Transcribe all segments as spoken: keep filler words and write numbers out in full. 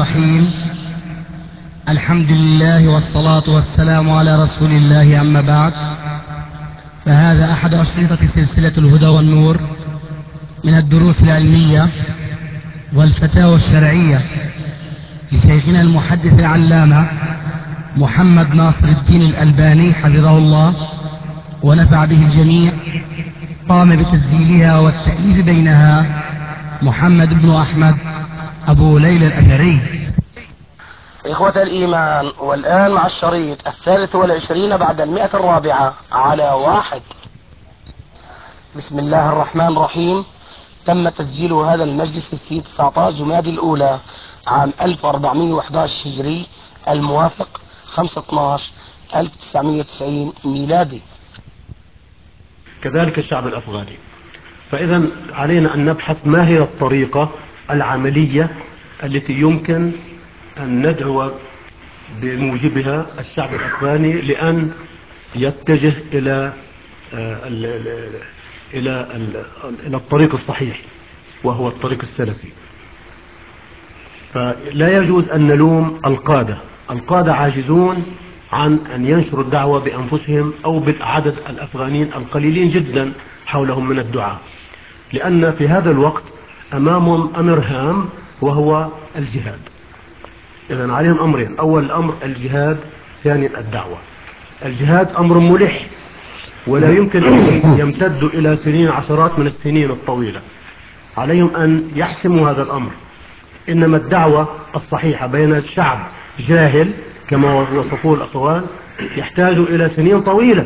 الرحيم. الحمد لله والصلاة والسلام على رسول الله، أما بعد، فهذا أحد أشرطة سلسلة الهدى والنور من الدروس العلمية والفتاوى الشرعية لشيخنا المحدث العلامة محمد ناصر الدين الألباني حفظه الله ونفع به الجميع. قام بتسجيلها والتأليف بينها محمد بن أحمد أبو ليلى الأثري. إخوة الإيمان، والآن مع الشريط الثالث والعشرين بعد المئة الرابعة على واحد. بسم الله الرحمن الرحيم. تم تسجيل هذا المجلس في تسعة عشر جمادى الأولى عام ألف وأربعمئة وأحد عشر هجري، الموافق خمسة اثناشر ألف وتسعمئة وتسعين ميلادي. كذلك الشعب الأفغاني. فإذا علينا أن نبحث ما هي الطريقة العملية التي يمكن أن ندعو بموجبها الشعب الأفغاني لأن يتجه إلى إلى إلى الطريق الصحيح، وهو الطريق السلفي. فلا يجوز أن نلوم القادة. القادة عاجزون عن أن ينشروا الدعوة بأنفسهم أو بالعدد الأفغانيين القليلين جدا حولهم من الدعاء، لأن في هذا الوقت أمامهم أمر هام وهو الجهاد. إذن عليهم أمرين: أول أمر الجهاد، ثانيا الدعوة. الجهاد أمر ملح ولا يمكن أن يمتد إلى سنين، عشرات من السنين الطويلة. عليهم أن يحسموا هذا الأمر. إنما الدعوة الصحيحة بين الشعب جاهل كما وصفوه الأخوان يحتاج إلى سنين طويلة.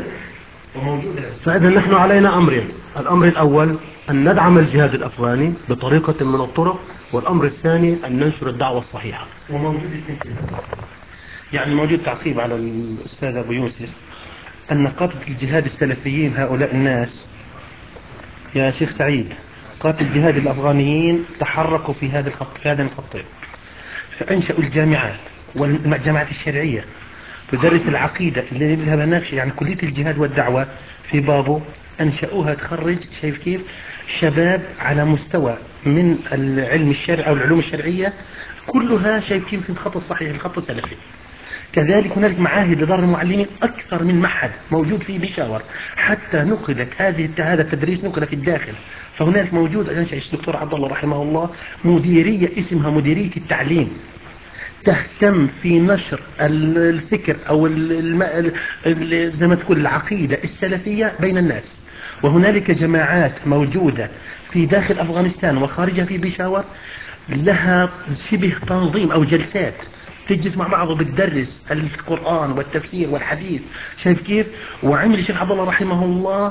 فإذا نحن علينا أمرين: الأمر الأول أن ندعم الجهاد الأفغاني بطريقة من الطرق، والأمر الثاني أن ننشر الدعوة الصحيحة. وموجود الاثنين، يعني موجود تعقيب على الأستاذ أبو يوسف أن قادة الجهاد السلفيين هؤلاء الناس يا شيخ سعيد، قادة الجهاد الأفغانيين تحركوا في هذا الخط في هذا الخطين، فأنشأوا الجامعات والجامعات الشرعية تدرس العقيدة اللي لها ناقش، يعني كلية الجهاد والدعوة في بابو أنشأوها تخرج، شايف كيف، شباب على مستوى من العلم الشرعي أو العلوم الشرعية كلها، شايف كيف، في الخط الصحيح، الخط السلفي. كذلك هناك معاهد لدار المعلمين، أكثر من معهد موجود في بيشاور، حتى نقلت هذه هذا التدريس نقل في الداخل. فهناك موجود أنشأ الدكتور عبد الله رحمه الله مديرية اسمها مديرية التعليم، تهتم في نشر الفكر أو الم... زي ما تقول العقيدة السلفية بين الناس. وهنالك جماعات موجودة في داخل أفغانستان وخارجها في بيشاور لها شبه تنظيم أو جلسات تجلس مع بعض وبتدرس القرآن والتفسير والحديث، شايف كيف. وعمل الشيخ عبد الله رحمه الله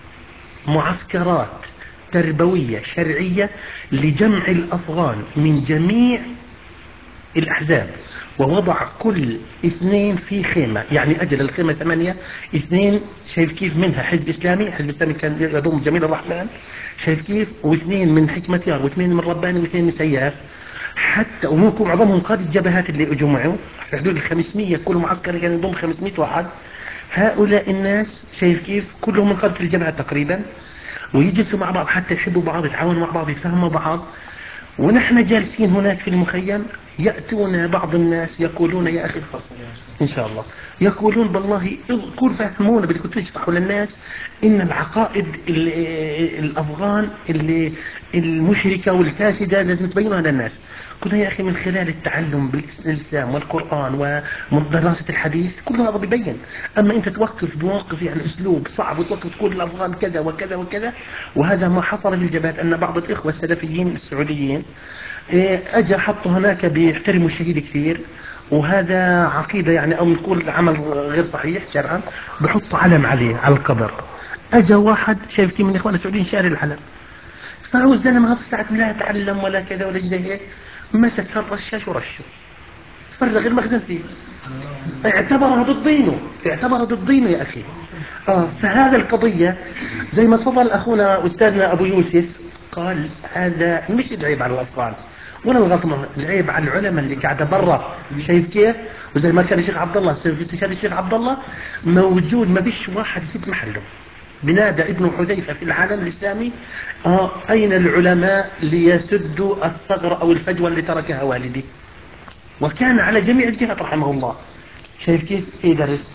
معسكرات تربوية شرعية لجمع الأفغان من جميع الأحزاب، ووضع كل اثنين في خيمة، يعني أجل الخيمة ثمانية، اثنين شايف كيف منها حزب إسلامي، حزب إسلامي كان يضم جميل الرحمن، شايف كيف، واثنين من حكمة يار، واثنين من رباني، واثنين من سياف، حتى ومنكم معظمهم قادة الجبهات اللي جمعوا في حدود الخمسمية، كل معسكر كان يضم خمسمئة واحد. هؤلاء الناس شايف كيف كلهم من قادة الجبهات تقريبا، ويجلسوا مع بعض حتى يحبوا بعض، يتعاونوا مع بعض، يفهموا بعض. ونحن جالسين هناك في المخيم يأتون بعض الناس يقولون يا أخي الفصل إن شاء الله، يقولون بالله كل فهمونا، بدكم تشرحوا للناس إن العقائد الأفغان اللي المشركة والفاسدة لازم تبينها للناس. قلنا يا أخي من خلال التعلم بالإسلام والقرآن ودراسة الحديث كل هذا بيبين. أما أنت توقف بموقف يعني أسلوب صعب وتوقف تقول الأفغان كذا وكذا وكذا، وهذا ما حصل في الجبهات. أن بعض الإخوة السلفيين السعوديين أجا حطوا هناك بيحترموا الشهيد كثير، وهذا عقيدة يعني أو نقول عمل غير صحيح شرعا، بحطوا علم عليه على القبر. أجا واحد شايف كيف من إخوان السعوديين شاري العلم، فهو الزلمة هذا الساعة لا يتعلم ولا كذا ولا زي هيك، مسك الرشاش ورشه، فرغ المخزن فيه، اعتبرها ضد دينه، اعتبرها ضد دينه يا أخي. آه فهذا القضية زي ما تفضل أخونا أستاذنا أبو يوسف قال، هذا مش العيب على الأفغان ولا الغلط، العيب على العلماء اللي قاعدة برا، شايف كيف. وزي ما كان الشيخ عبد الله في استشهاد الشيخ عبد الله موجود، ما فيش واحد يسيب محله. بنادى ابن حذيفة في العالم الإسلامي، آه أين العلماء ليسدوا الثغرة أو الفجوة اللي تركها والدي. وكان على جميع الجهات رحمه الله. شايف كيف يدرس؟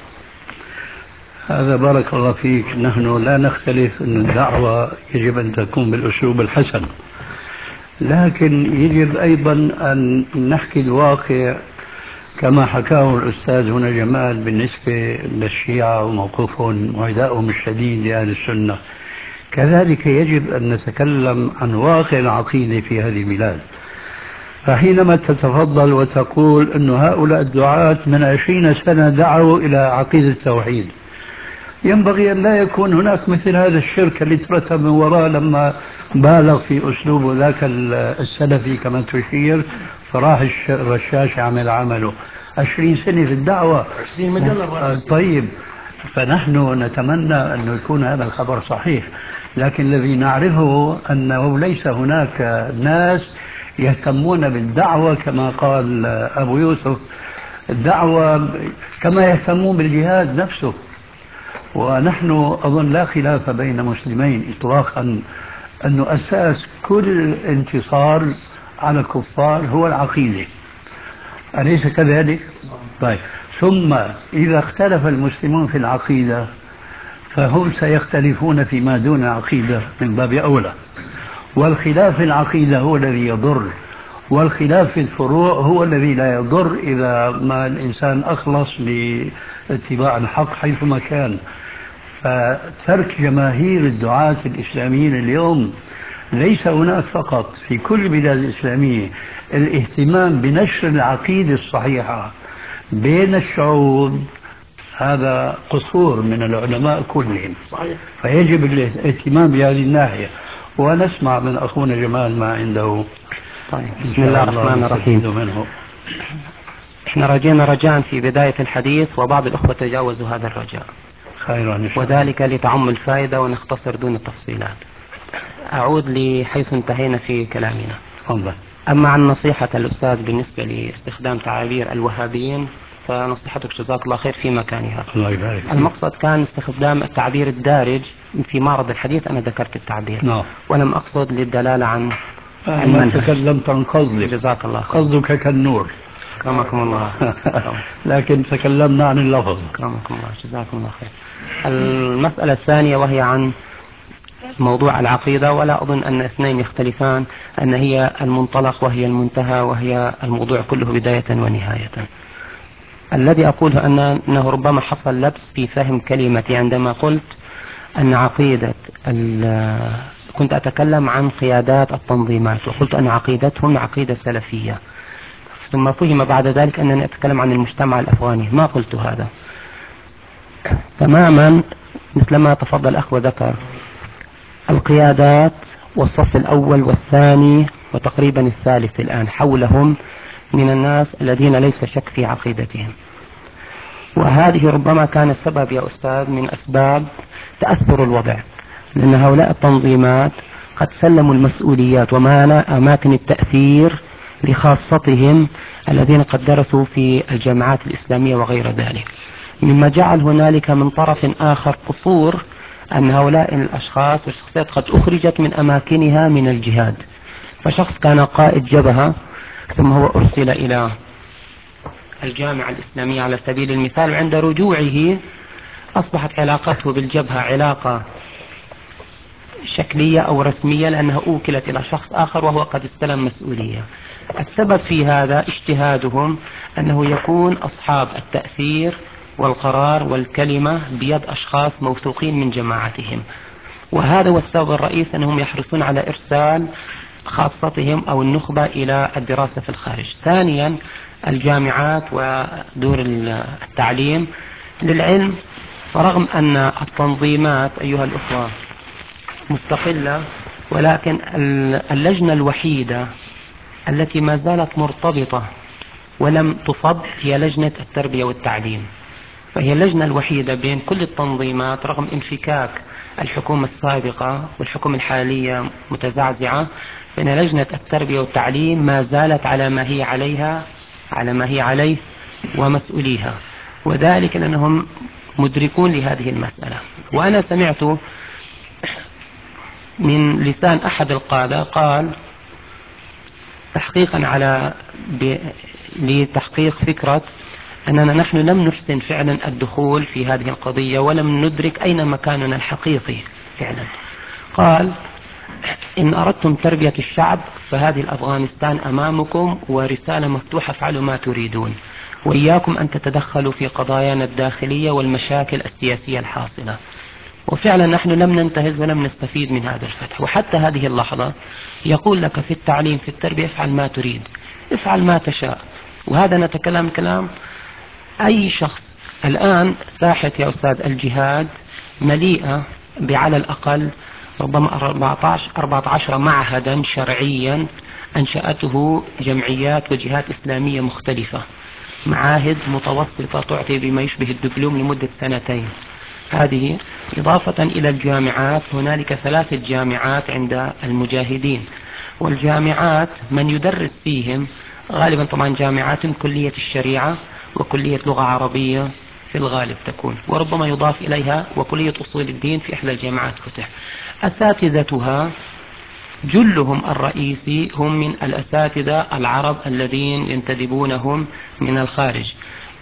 هذا بارك الله فيك. نحن لا نختلف أن الدعوة يجب أن تكون بالأسلوب الحسن، لكن يجب أيضا أن نحكي الواقع كما حكاه الأستاذ هنا جمال بالنسبة للشيعة وموقفهم وعدائهم الشديد لأهل السنة. كذلك يجب أن نتكلم عن واقع العقيدة في هذه البلاد. فحينما تتفضل وتقول أن هؤلاء الدعاة من عشرين سنة دعوا إلى عقيدة التوحيد، ينبغي أن لا يكون هناك مثل هذا الشرك اللي ترتب من وراء لما بالغ في أسلوبه ذاك السلفي كما تشير، فراح الرشاش عمل عمله عشرين سنة في الدعوة. عشرين مجلة. طيب، فنحن نتمنى أن يكون هذا الخبر صحيح، لكن الذي نعرفه أنه ليس هناك ناس يهتمون بالدعوة كما قال أبو يوسف، الدعوة كما يهتمون بالجهاد نفسه. ونحن أظن لا خلاف بين مسلمين إطلاقا أن أساس كل انتصار على الكفار هو العقيدة، أليس كذلك؟ طيب، ثم إذا اختلف المسلمون في العقيدة فهم سيختلفون فيما دون العقيدة من باب أولى، والخلاف في العقيدة هو الذي يضر، والخلاف في الفروع هو الذي لا يضر إذا ما الإنسان أخلص لاتباع الحق حيثما كان. فترك جماهير الدعاة الإسلاميين اليوم، ليس هناك فقط في كل البلاد الإسلامية الاهتمام بنشر العقيدة الصحيحة بين الشعوب، هذا قصور من العلماء كلهم. صحيح. فيجب الاهتمام بهذه الناحية، ونسمع من أخونا جمال ما عنده. طيب، بسم الله الرحمن الرحيم. منه. احنا رجينا رجاء في بداية الحديث، وبعض الأخوة تجاوزوا هذا الرجاء، خيرا إن شاء الله. وذلك لتعم الفائدة ونختصر دون التفصيلات. أعود لحيث انتهينا في كلامنا. تفضل. أما عن نصيحة الأستاذ بالنسبة لاستخدام تعابير الوهابيين، فنصيحتك جزاك الله خير في مكانها. الله يبارك. المقصد كان استخدام التعبير الدارج في معرض الحديث. أنا ذكرت التعبير نعم. ولم أقصد للدلالة عن ما المنهج. تكلمت عن قصدك. جزاك الله خير. قصدك كالنور. كرمكم الله. لكن تكلمنا عن اللفظ. كرمكم الله، جزاكم الله خير. المسألة الثانية وهي عن موضوع العقيدة، ولا أظن أن اثنين يختلفان، أن هي المنطلق وهي المنتهى وهي الموضوع كله بداية ونهاية. الذي أقوله أنه ربما حصل لبس في فهم كلمتي عندما قلت أن عقيدة، كنت أتكلم عن قيادات التنظيمات وقلت أن عقيدتهم عقيدة سلفية، ثم فهم بعد ذلك أنني أتكلم عن المجتمع الأفغاني. ما قلت هذا تماما، مثل ما تفضل الأخ وذكر. القيادات والصف الأول والثاني وتقريبا الثالث الآن حولهم من الناس الذين ليس شك في عقيدتهم، وهذه ربما كان السبب يا أستاذ من أسباب تأثر الوضع، لأن هؤلاء التنظيمات قد سلموا المسؤوليات وأماكن التأثير لخاصتهم الذين قد درسوا في الجامعات الإسلامية وغير ذلك، مما جعل هنالك من طرف آخر قصور أن هؤلاء الأشخاص والشخصيات قد أخرجت من أماكنها من الجهاد. فشخص كان قائد جبهة ثم هو أرسل إلى الجامعة الإسلامية على سبيل المثال، وعند رجوعه أصبحت علاقته بالجبهة علاقة شكلية أو رسمية لأنها أوكلت إلى شخص آخر وهو قد استلم مسؤولية. السبب في هذا اجتهادهم أنه يكون أصحاب التأثير والقرار والكلمة بيد أشخاص موثوقين من جماعتهم، وهذا هو السبب الرئيس أنهم يحرصون على إرسال خاصتهم أو النخبة إلى الدراسة في الخارج. ثانيا، الجامعات ودور التعليم للعلم، فرغم أن التنظيمات أيها الأخوة مستقلة، ولكن اللجنة الوحيدة التي ما زالت مرتبطة ولم تفض هي لجنة التربية والتعليم، فهي اللجنة الوحيدة بين كل التنظيمات رغم انفكاك الحكومة السابقة والحكومة الحالية متزعزعة، فإن لجنة التربية والتعليم ما زالت على ما هي عليها على ما هي عليه ومسؤوليها، وذلك لأنهم مدركون لهذه المسألة. وأنا سمعت من لسان أحد القادة قال تحقيقا على لتحقيق فكرة أننا نحن لم نحسن فعلا الدخول في هذه القضية ولم ندرك أين مكاننا الحقيقي فعلا. قال: إن أردتم تربية الشعب فهذه الأفغانستان أمامكم ورسالة مفتوحة، فعلوا ما تريدون، وإياكم أن تتدخلوا في قضايانا الداخلية والمشاكل السياسية الحاصلة. وفعلا نحن لم ننتهز ولم نستفيد من هذا الفتح، وحتى هذه اللحظة يقول لك في التعليم في التربية: افعل ما تريد، افعل ما تشاء. وهذا نتكلم كلام أي شخص. الآن ساحة يا أستاذ الجهاد مليئة بعلى الأقل ربما أربعة عشر معهدا شرعيا أنشأته جمعيات وجهات إسلامية مختلفة، معاهد متوسطة تعطي بما يشبه الدبلوم لمدة سنتين. هذه إضافة إلى الجامعات، هنالك ثلاثة جامعات عند المجاهدين، والجامعات من يدرس فيهم غالبا طبعا جامعات كلية الشريعة وكلية لغة عربية في الغالب تكون، وربما يضاف إليها وكلية أصول الدين في إحدى الجامعات فتح. أساتذتها جلهم الرئيسي هم من الأساتذة العرب الذين ينتدبونهم من الخارج،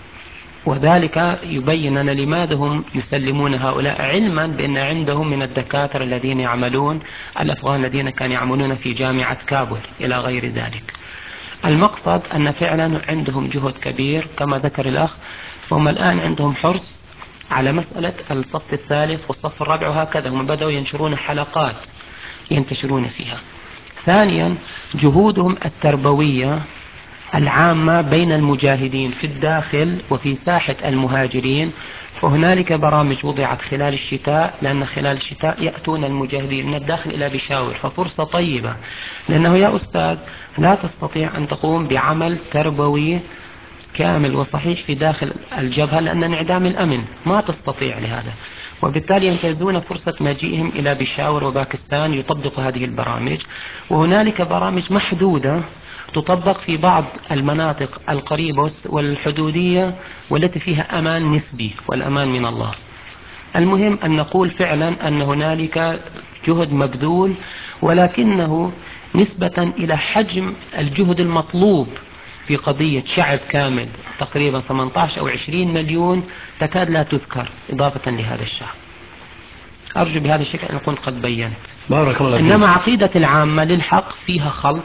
وذلك يبين لنا لماذا هم يسلمون هؤلاء، علما بأن عندهم من الدكاترة الذين يعملون الأفغان الذين كانوا يعملون في جامعة كابول إلى غير ذلك. المقصد أن فعلا عندهم جهد كبير كما ذكر الأخ، فهم الآن عندهم حرص على مسألة الصف الثالث والصف الرابع، وهكذا هم بدأوا ينشرون حلقات ينتشرون فيها. ثانيا جهودهم التربوية العامة بين المجاهدين في الداخل وفي ساحة المهاجرين، فهنالك برامج وضعت خلال الشتاء، لأن خلال الشتاء يأتون المجاهدين من الداخل إلى بشاور، ففرصة طيبة، لأنه يا أستاذ لا تستطيع أن تقوم بعمل تربوي كامل وصحيح في داخل الجبهة لأن انعدام الأمن ما تستطيع لهذا، وبالتالي ينتهزون فرصة مجيئهم إلى بشاور وباكستان يطبق هذه البرامج. وهنالك برامج محدودة تطبق في بعض المناطق القريبة والحدودية والتي فيها أمان نسبي، والأمان من الله. المهم أن نقول فعلا أن هنالك جهد مبذول، ولكنه نسبة إلى حجم الجهد المطلوب في قضية شعب كامل تقريبا ثمانية عشر أو عشرين مليون تكاد لا تذكر إضافة لهذا الشعب. أرجو بهذا الشكل أن أكون قد بينت. بارك الله فيك. إنما عقيدة العامة للحق فيها خلط،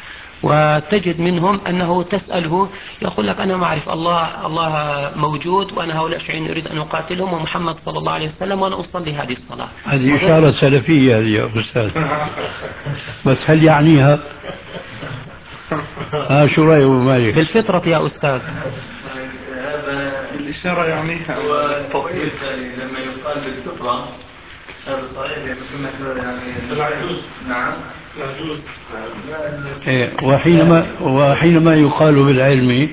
وتجد منهم أنه تسأله يقول لك أنا ما أعرف الله الله موجود، وأنا هؤلاء الشيعيين أريد أن أقاتلهم، ومحمد صلى الله عليه وسلم وأنا أصلي هذه الصلاة. هذه إشارة سلفية يا أستاذ، بس هل يعنيها؟ ها شو رأيه مالك؟ بالفطرة يا أستاذ. هذا الإشارة يعنيها هو التصريف لما يقال بالفطرة هذا صحيح، يعني كنا يعني العجوز. نعم العجوز. إيه، وحينما وحينما يقال بالعلم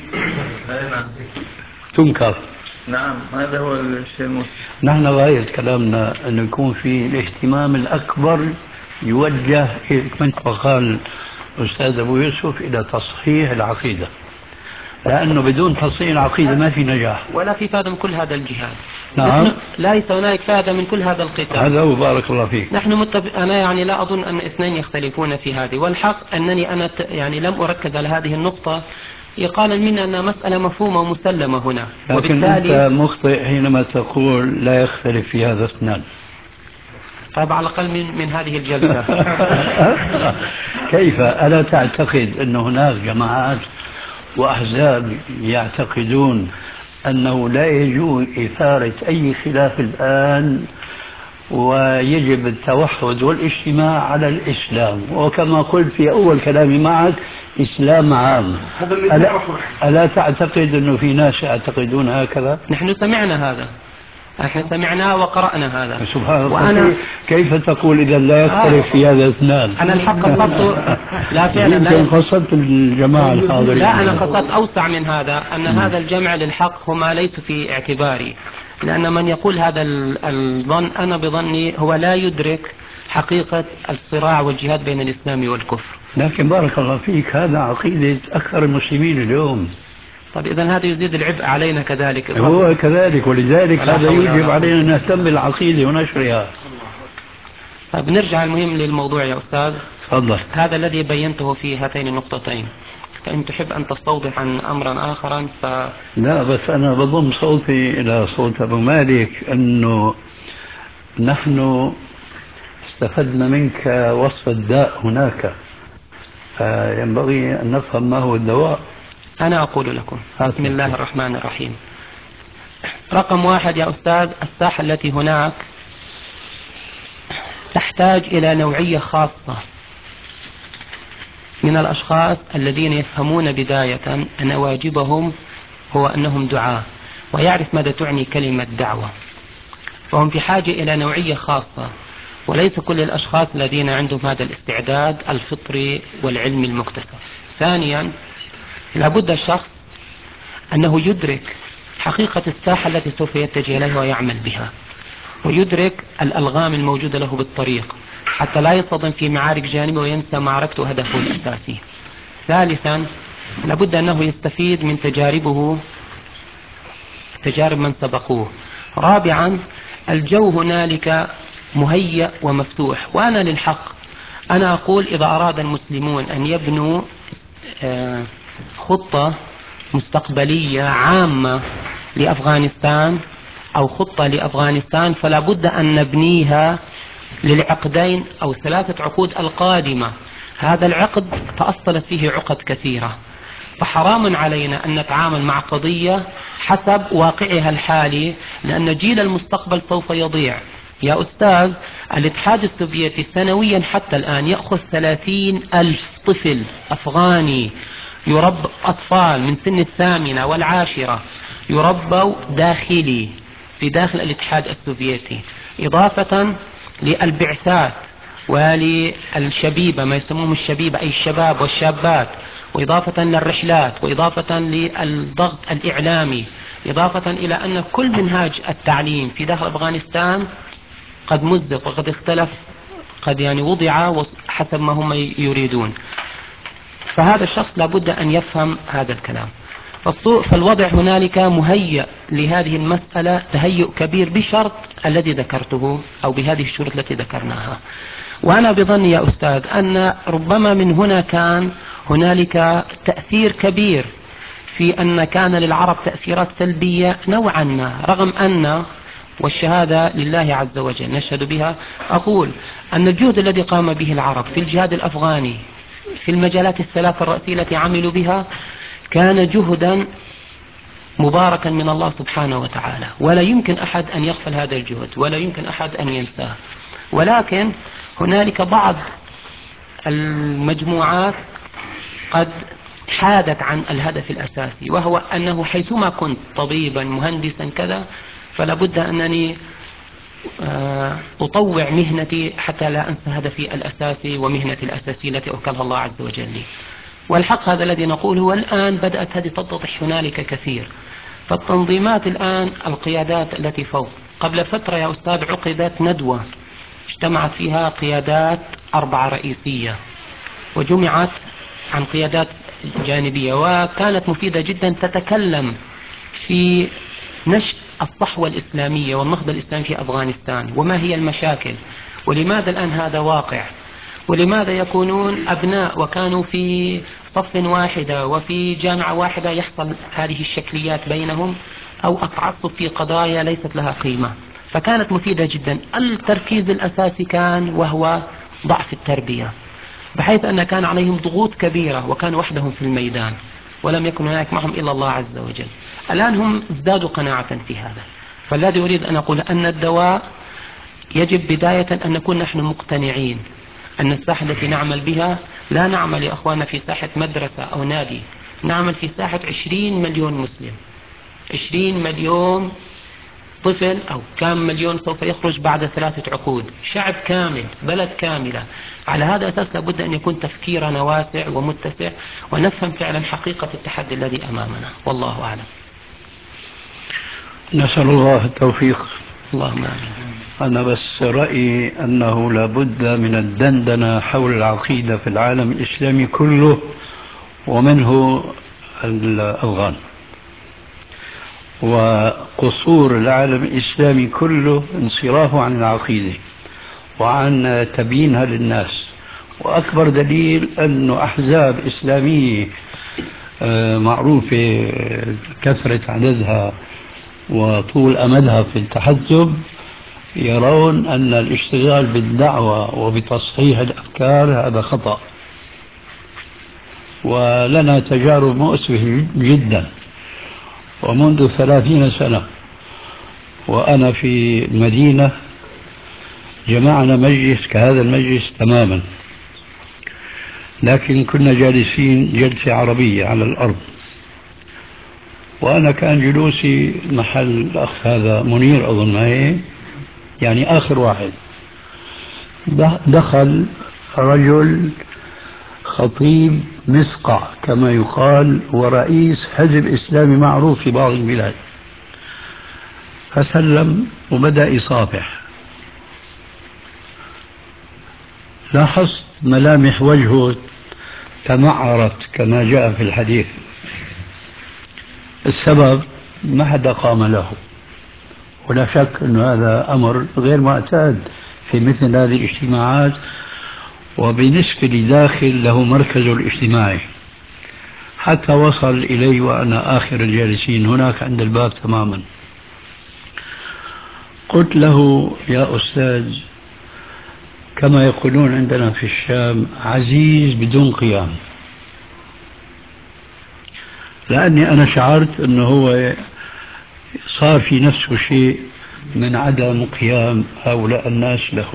تنكر. نعم هذا هو الشيء المسلم. نحن غاية كلامنا أن يكون في الاهتمام الأكبر يوجه مثل ما قال الأستاذ أبو يوسف إلى تصحيح العقيدة، لأنه بدون تصحيح العقيدة ما في نجاح ولا في فائدة من كل هذا الجهاد. نعم. ليس هنالك فائدة من كل هذا القتال. هذا هو بارك الله فيك. نحن متفق، أنا يعني لا أظن أن اثنين يختلفون في هذه، والحق أنني أنا يعني لم أركز على هذه النقطة يقال مني أنها مسألة مفهومة ومسلمة هنا، لكن وبالتالي أنت مخطئ حينما تقول لا يختلف في هذا اثنان. طيب على الأقل من, من هذه الجلسة. كيف؟ ألا تعتقد أن هناك جماعات وأحزاب يعتقدون أنه لا يجوز إثارة أي خلاف الآن ويجب التوحد والاجتماع على الإسلام، وكما قلت في أول كلامي معك إسلام عام؟ ألا, ألا تعتقد أنه في ناس يعتقدون هكذا؟ نحن سمعنا هذا، نحن سمعنا وقرأنا هذا. سبحان الله. وأنا كيف تقول إذا لا يختلف في هذا اثنان؟ أنا الحق قصدت لا فعلا يمكن قصدت الجماعة الحاضرين. لا أنا قصدت أوسع من هذا، أن م. هذا الجمع للحق هما ليس في اعتباري، لأن من يقول هذا الظن أنا بظني هو لا يدرك حقيقة الصراع والجهاد بين الإسلام والكفر. لكن بارك الله فيك هذا عقيدة أكثر المسلمين اليوم. طيب إذن هذا يزيد العبء علينا كذلك. هو كذلك، ولذلك هذا يجب علينا أن نهتم بالعقيدة ونشرها. طيب نرجع المهم للموضوع يا أستاذ. تفضل. هذا الذي بينته في هاتين النقطتين. فإن تحب أن تستوضح عن أمرا آخر ف... لا، بس أنا بضم صوتي إلى صوت أبو مالك أنه نحن استفدنا منك وصف الداء هناك، فينبغي أن نفهم ما هو الدواء. أنا أقول لكم بسم الله الرحمن الرحيم. رقم واحد يا أستاذ، الساحة التي هناك تحتاج إلى نوعية خاصة من الأشخاص الذين يفهمون بداية أن واجبهم هو أنهم دعاة، ويعرف ماذا تعني كلمة دعوة، فهم في حاجة إلى نوعية خاصة، وليس كل الأشخاص الذين عندهم هذا الاستعداد الفطري والعلمي المكتسب. ثانيا، لابد الشخص أنه يدرك حقيقة الساحة التي سوف يتجه إليها ويعمل بها، ويدرك الألغام الموجودة له بالطريق حتى لا يصطدم في معارك جانبه وينسى معركته وهدفه الأساسي. ثالثا، لابد أنه يستفيد من تجاربه، تجارب من سبقوه. رابعا، الجو هنالك مهيأ ومفتوح، وأنا للحق أنا أقول إذا أراد المسلمون أن يبنوا خطة مستقبلية عامة لأفغانستان أو خطة لأفغانستان فلا بد أن نبنيها للعقدين أو ثلاثة عقود القادمة. هذا العقد تأصلت فيه عقد كثيرة، فحرام علينا أن نتعامل مع قضية حسب واقعها الحالي، لأن جيل المستقبل سوف يضيع. يا أستاذ، الاتحاد السوفيتي سنويا حتى الآن يأخذ ثلاثين ألف طفل أفغاني يربى، أطفال من سن الثامنة والعاشرة يربوا داخلي في داخل الاتحاد السوفيتي، إضافة للبعثات وللشبيبة، ما يسموهم الشبيبة أي الشباب والشابات، وإضافة للرحلات، وإضافة للضغط الإعلامي، إضافة إلى أن كل منهاج التعليم في داخل أفغانستان قد مزق وقد اختلف، قد يعني وضع حسب ما هم يريدون. فهذا الشخص لابد أن يفهم هذا الكلام. فالوضع هنالك مهيئ لهذه المسألة تهيؤ كبير بشرط الذي ذكرته أو بهذه الشروط التي ذكرناها. وأنا بظني يا أستاذ أن ربما من هنا كان هنالك تأثير كبير في أن كان للعرب تأثيرات سلبية نوعا ما، رغم أن والشهادة لله عز وجل نشهد بها، أقول أن الجهد الذي قام به العرب في الجهاد الأفغاني في المجالات الثلاث الرئيسية التي عملوا بها كان جهدا مباركا من الله سبحانه وتعالى، ولا يمكن أحد أن يغفل هذا الجهد ولا يمكن أحد أن ينساه. ولكن هنالك بعض المجموعات قد حادت عن الهدف الأساسي، وهو أنه حيثما كنت طبيبا مهندسا كذا فلا بد أنني أطوع مهنتي حتى لا أنسى هدفي الأساسي ومهنتي الأساسية التي أوكلها الله عز وجل لي. والحق هذا الذي نقوله، والآن بدأت هذه تتضح هنالك كثير. فالتنظيمات الآن القيادات التي فوق، قبل فترة يا أستاذ عقدت ندوة اجتمعت فيها قيادات أربعة رئيسية وجمعت عن قيادات جانبية، وكانت مفيدة جدا، تتكلم في نشأ الصحوة الإسلامية والنهضة الإسلامية في أفغانستان، وما هي المشاكل، ولماذا الآن هذا واقع، ولماذا يكونون أبناء وكانوا في صف واحدة وفي جامعة واحدة يحصل هذه الشكليات بينهم، أو التعصب في قضايا ليست لها قيمة. فكانت مفيدة جدا. التركيز الأساسي كان وهو ضعف التربية، بحيث أن كان عليهم ضغوط كبيرة وكانوا وحدهم في الميدان ولم يكن هناك معهم إلا الله عز وجل. الآن هم ازدادوا قناعة في هذا. فالذي أريد أن أقول أن الدواء يجب بداية أن نكون نحن مقتنعين أن الساحة التي نعمل بها لا نعمل يا أخوانا في ساحة مدرسة أو نادي، نعمل في ساحة عشرين مليون مسلم، عشرين مليون طفل أو كم مليون سوف يخرج بعد ثلاثة عقود، شعب كامل، بلد كاملة. على هذا الأساس لابد أن يكون تفكيرنا واسع ومتسع ونفهم فعلا حقيقة التحدي الذي أمامنا. والله أعلم. نسأل الله التوفيق. اللهم آمين. أنا بس رأيي أنه لابد من الدندنة حول العقيدة في العالم الإسلامي كله ومنه الأفغان، وقصور العالم الإسلامي كله انصرافه عن العقيدة وعن تبيينها للناس. وأكبر دليل أن أحزاب إسلامية معروفة كثرة عددها وطول أمدها في التحزب، يرون أن الاشتغال بالدعوة وبتصحيح الأفكار هذا خطأ. ولنا تجارب مؤسفة جدا، ومنذ ثلاثين سنة وأنا في المدينة جمعنا مجلس كهذا المجلس تماما، لكن كنا جالسين جلسة عربية على الأرض، وأنا كان جلوسي محل الأخ هذا منير أظن ما هي، يعني آخر واحد. دخل رجل خطيب مسقع كما يقال، ورئيس حزب إسلامي معروف في بعض البلاد، فسلم وبدأ يصافح. لاحظت ملامح وجهه تمعرت كما جاء في الحديث. السبب ما حدا قام له، ولا شك أن هذا أمر غير معتاد في مثل هذه الاجتماعات، وبالنسبة لداخل له مركزه الاجتماعي، حتى وصل إلي وأنا آخر الجالسين هناك عند الباب تماما. قلت له: يا أستاذ، كما يقولون عندنا في الشام، عزيز بدون قيام. لأني أنا شعرت أنه هو صار في نفسه شيء من عدم قيام هؤلاء الناس له.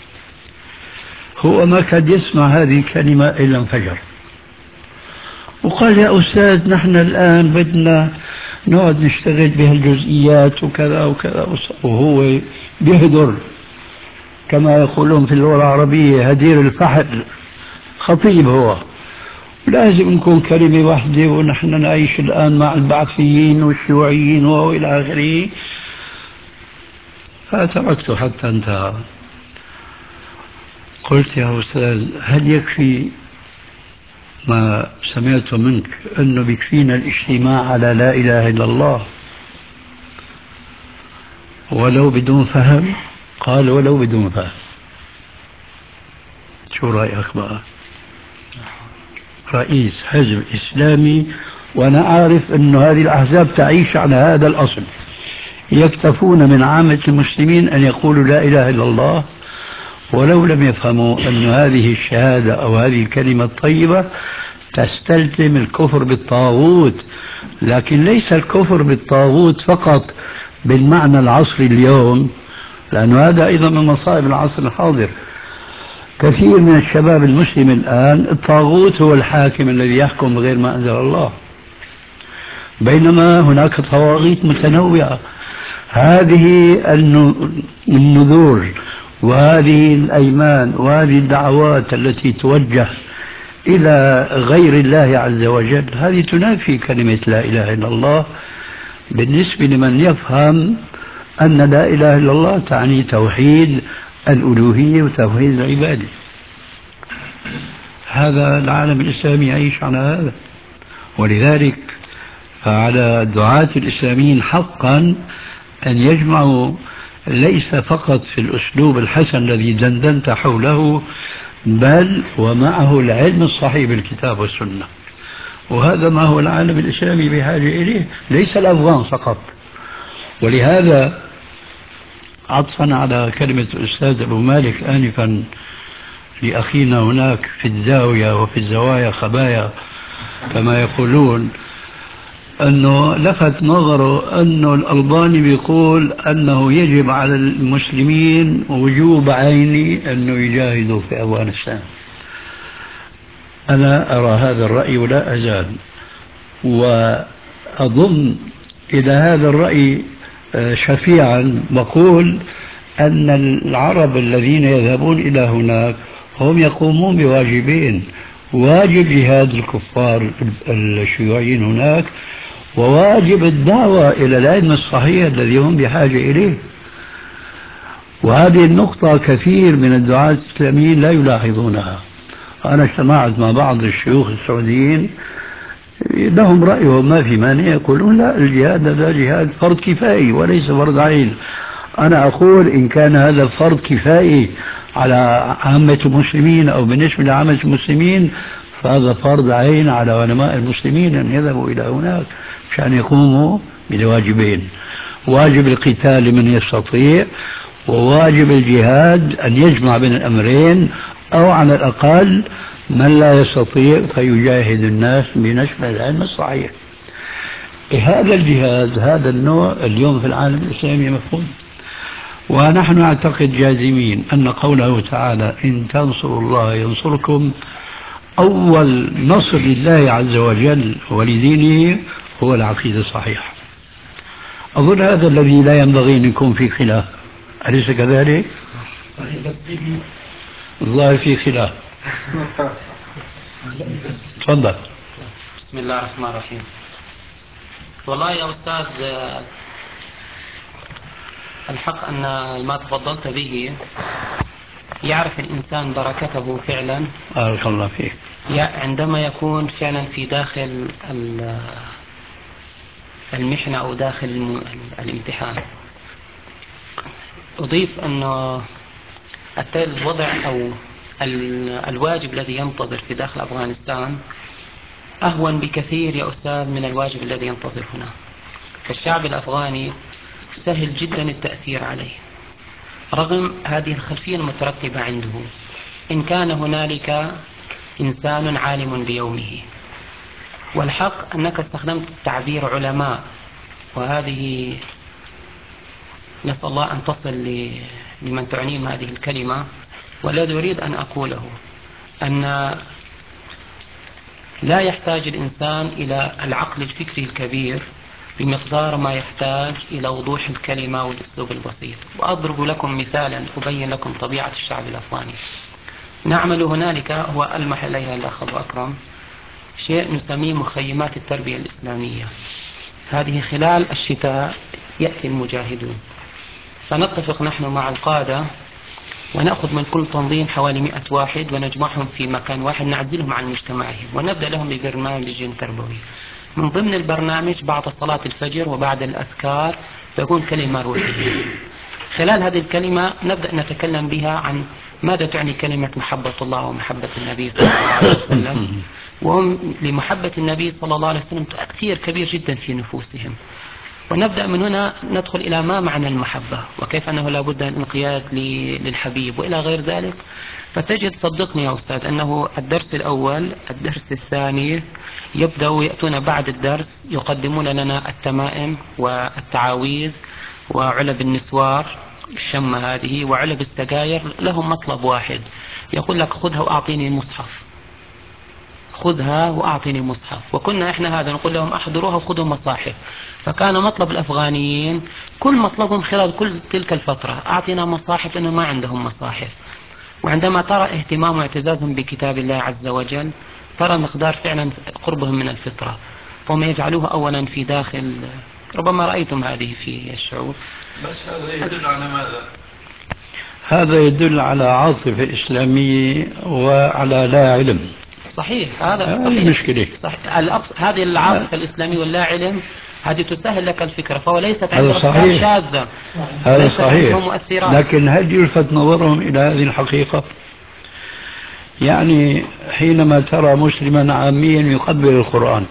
هو ما كاد يسمع هذه الكلمة إلا انفجر وقال: يا أستاذ، نحن الآن بدنا نقعد نشتغل بهالجزئيات وكذا وكذا، وهو بيهدر كما يقولون في اللغة العربية هدير الفحل. خطيب هو، لازم نكون كلمة واحدة، ونحن نعيش الآن مع البعثيين والشيوعيين وإلى آخره. فتركته حتى انتهى. قلت: يا أستاذ، هل يكفي ما سمعت منك أنه بيكفينا الاجتماع على لا إله إلا الله ولو بدون فهم؟ قال: ولو بدون فهم. شو رأيك بقى؟ رئيس حزب إسلامي، وأنا أعرف أن هذه الأحزاب تعيش على هذا الأصل، يكتفون من عامة المسلمين أن يقولوا لا إله إلا الله، ولو لم يفهموا أن هذه الشهادة أو هذه الكلمة الطيبة تستلزم الكفر بالطاغوت. لكن ليس الكفر بالطاغوت فقط بالمعنى العصري اليوم، لأن هذا أيضا من مصائب العصر الحاضر. كثير من الشباب المسلم الآن الطاغوت هو الحاكم الذي يحكم بغير ما أنزل الله، بينما هناك طواغيت متنوعة. هذه النذور وهذه الأيمان وهذه الدعوات التي توجه إلى غير الله عز وجل، هذه تنافي كلمة لا إله إلا الله بالنسبة لمن يفهم أن لا إله إلا الله تعني توحيد الألوهية وتوحيد العبادة. هذا العالم الإسلامي يعيش على هذا، ولذلك فعلى الدعاة الإسلاميين حقا أن يجمعوا ليس فقط في الأسلوب الحسن الذي دندنت حوله، بل ومعه العلم الصحيح بالكتاب والسنة. وهذا ما هو العالم الإسلامي بحاجة إليه، ليس الأفغان فقط. ولهذا عطفا على كلمة الأستاذ أبو مالك آنفا لأخينا هناك في الزاوية وفي الزوايا خبايا كما يقولون، أنه لفت نظره أنه الألباني بيقول أنه يجب على المسلمين وجوب عيني أنه يجاهدوا في أفغانستان. أنا أرى هذا الرأي ولا أزال، وأضم إلى هذا الرأي شفيعا بقول أن العرب الذين يذهبون إلى هناك هم يقومون بواجبين: واجب جهاد الكفار الشيوعيين هناك، وواجب الدعوة إلى العلم الصحيح الذي هم بحاجة إليه. وهذه النقطة كثير من الدعاة الإسلاميين لا يلاحظونها. أنا اجتمعت مع بعض الشيوخ السعوديين لهم رأيهم ما في مانع، يقولون لا، الجهاد هذا جهاد فرض كفائي وليس فرض عين. أنا أقول إن كان هذا فرض كفائي على عامة المسلمين أو بالنسبة لعامة المسلمين، فهذا فرض عين على علماء المسلمين أن يذهبوا إلى هناك عشان يقوموا بالواجبين: واجب القتال لمن يستطيع، وواجب الجهاد أن يجمع بين الأمرين، أو على الأقل من لا يستطيع فيجاهد الناس بنشر العلم الصحيح. هذا الجهاد هذا النوع اليوم في العالم الإسلامي مفهوم. ونحن نعتقد جازمين أن قوله تعالى إن تنصروا الله ينصركم، أول نصر لله عز وجل ولدينه هو العقيدة الصحيحة. أظن هذا الذي لا ينبغي أن يكون فيه خلاف، أليس كذلك؟ صحيح، بس الظاهر فيه خلاف. تفضل. بسم الله الرحمن الرحيم. والله يا أستاذ الحق أن ما تفضلت به يعرف الإنسان بركته فعلا بارك الله فيك. عندما يكون فعلا في داخل المحنة أو داخل الامتحان. أضيف أن الوضع أو الواجب الذي ينتظر في داخل أفغانستان أهون بكثير يا أستاذ من الواجب الذي ينتظر هنا. فالشعب الأفغاني سهل جدا التأثير عليه رغم هذه الخلفية المترتبة عنده، إن كان هنالك إنسان عالم بيومه. والحق أنك استخدمت تعبير علماء، وهذه نسأل الله أن تصل لمن تعنيهم هذه الكلمة. والذي أريد أن أقوله أن لا يحتاج الإنسان إلى العقل الفكري الكبير بمقدار ما يحتاج إلى وضوح الكلمة والأسلوب البسيط. وأضرب لكم مثالا أبين لكم طبيعة الشعب الأفغاني. نعمل هنالك، هو ألمح إليها الأخ أبو أكرم، شيء نسميه مخيمات التربية الإسلامية. هذه خلال الشتاء يأتي المجاهدون، فنتفق نحن مع القادة ونأخذ من كل تنظيم حوالي مئة واحد ونجمعهم في مكان واحد، نعزلهم عن مجتمعهم ونبدأ لهم ببرنامج تربوي. من ضمن البرنامج بعد صلاة الفجر وبعد الأذكار تكون كلمة روحية. خلال هذه الكلمة نبدأ نتكلم بها عن ماذا تعني كلمة محبة الله ومحبة النبي صلى الله عليه وسلم، وهم لمحبة النبي صلى الله عليه وسلم تأثير كبير جدا في نفوسهم. ونبدأ من هنا ندخل إلى ما معنى المحبة، وكيف أنه لا بد من الانقياد للحبيب وإلى غير ذلك. فتجد صدقني يا أستاذ أنه الدرس الأول الدرس الثاني يبدأوا يأتون بعد الدرس يقدمون لنا التمائم والتعاويذ وعلب النسوار الشمة هذه وعلب السجاير. لهم مطلب واحد، يقول لك خذها وأعطيني المصحف، خذها وأعطيني مصحف. وكنا إحنا هذا نقول لهم أحضروها وخذوا مصاحف. فكان مطلب الأفغانيين كل مطلبهم خلال كل تلك الفترة أعطينا مصاحف، إنه ما عندهم مصاحف. وعندما ترى اهتمام واعتزازهم بكتاب الله عز وجل ترى مقدار فعلا قربهم من الفطرة، فهم يجعلوها أولا في داخل. ربما رأيتم هذه في الشعوب. بس هذا يدل على ماذا؟ هذا يدل على عاطفة إسلامية وعلى لا علم. صحيح، هذا هذه صحيح. مشكلة. صحيح. الأقص... هذه العاطفة الإسلامية واللا علم هذه تسهل لك الفكرة، فهو ليست هذا عنده أفكار صحيح. شاذة، هذا ليست صحيح، عنده مؤثرات. لكن هل يلفت نظرهم إلى هذه الحقيقة؟ يعني حينما ترى مسلما عاميا يقبل القرآن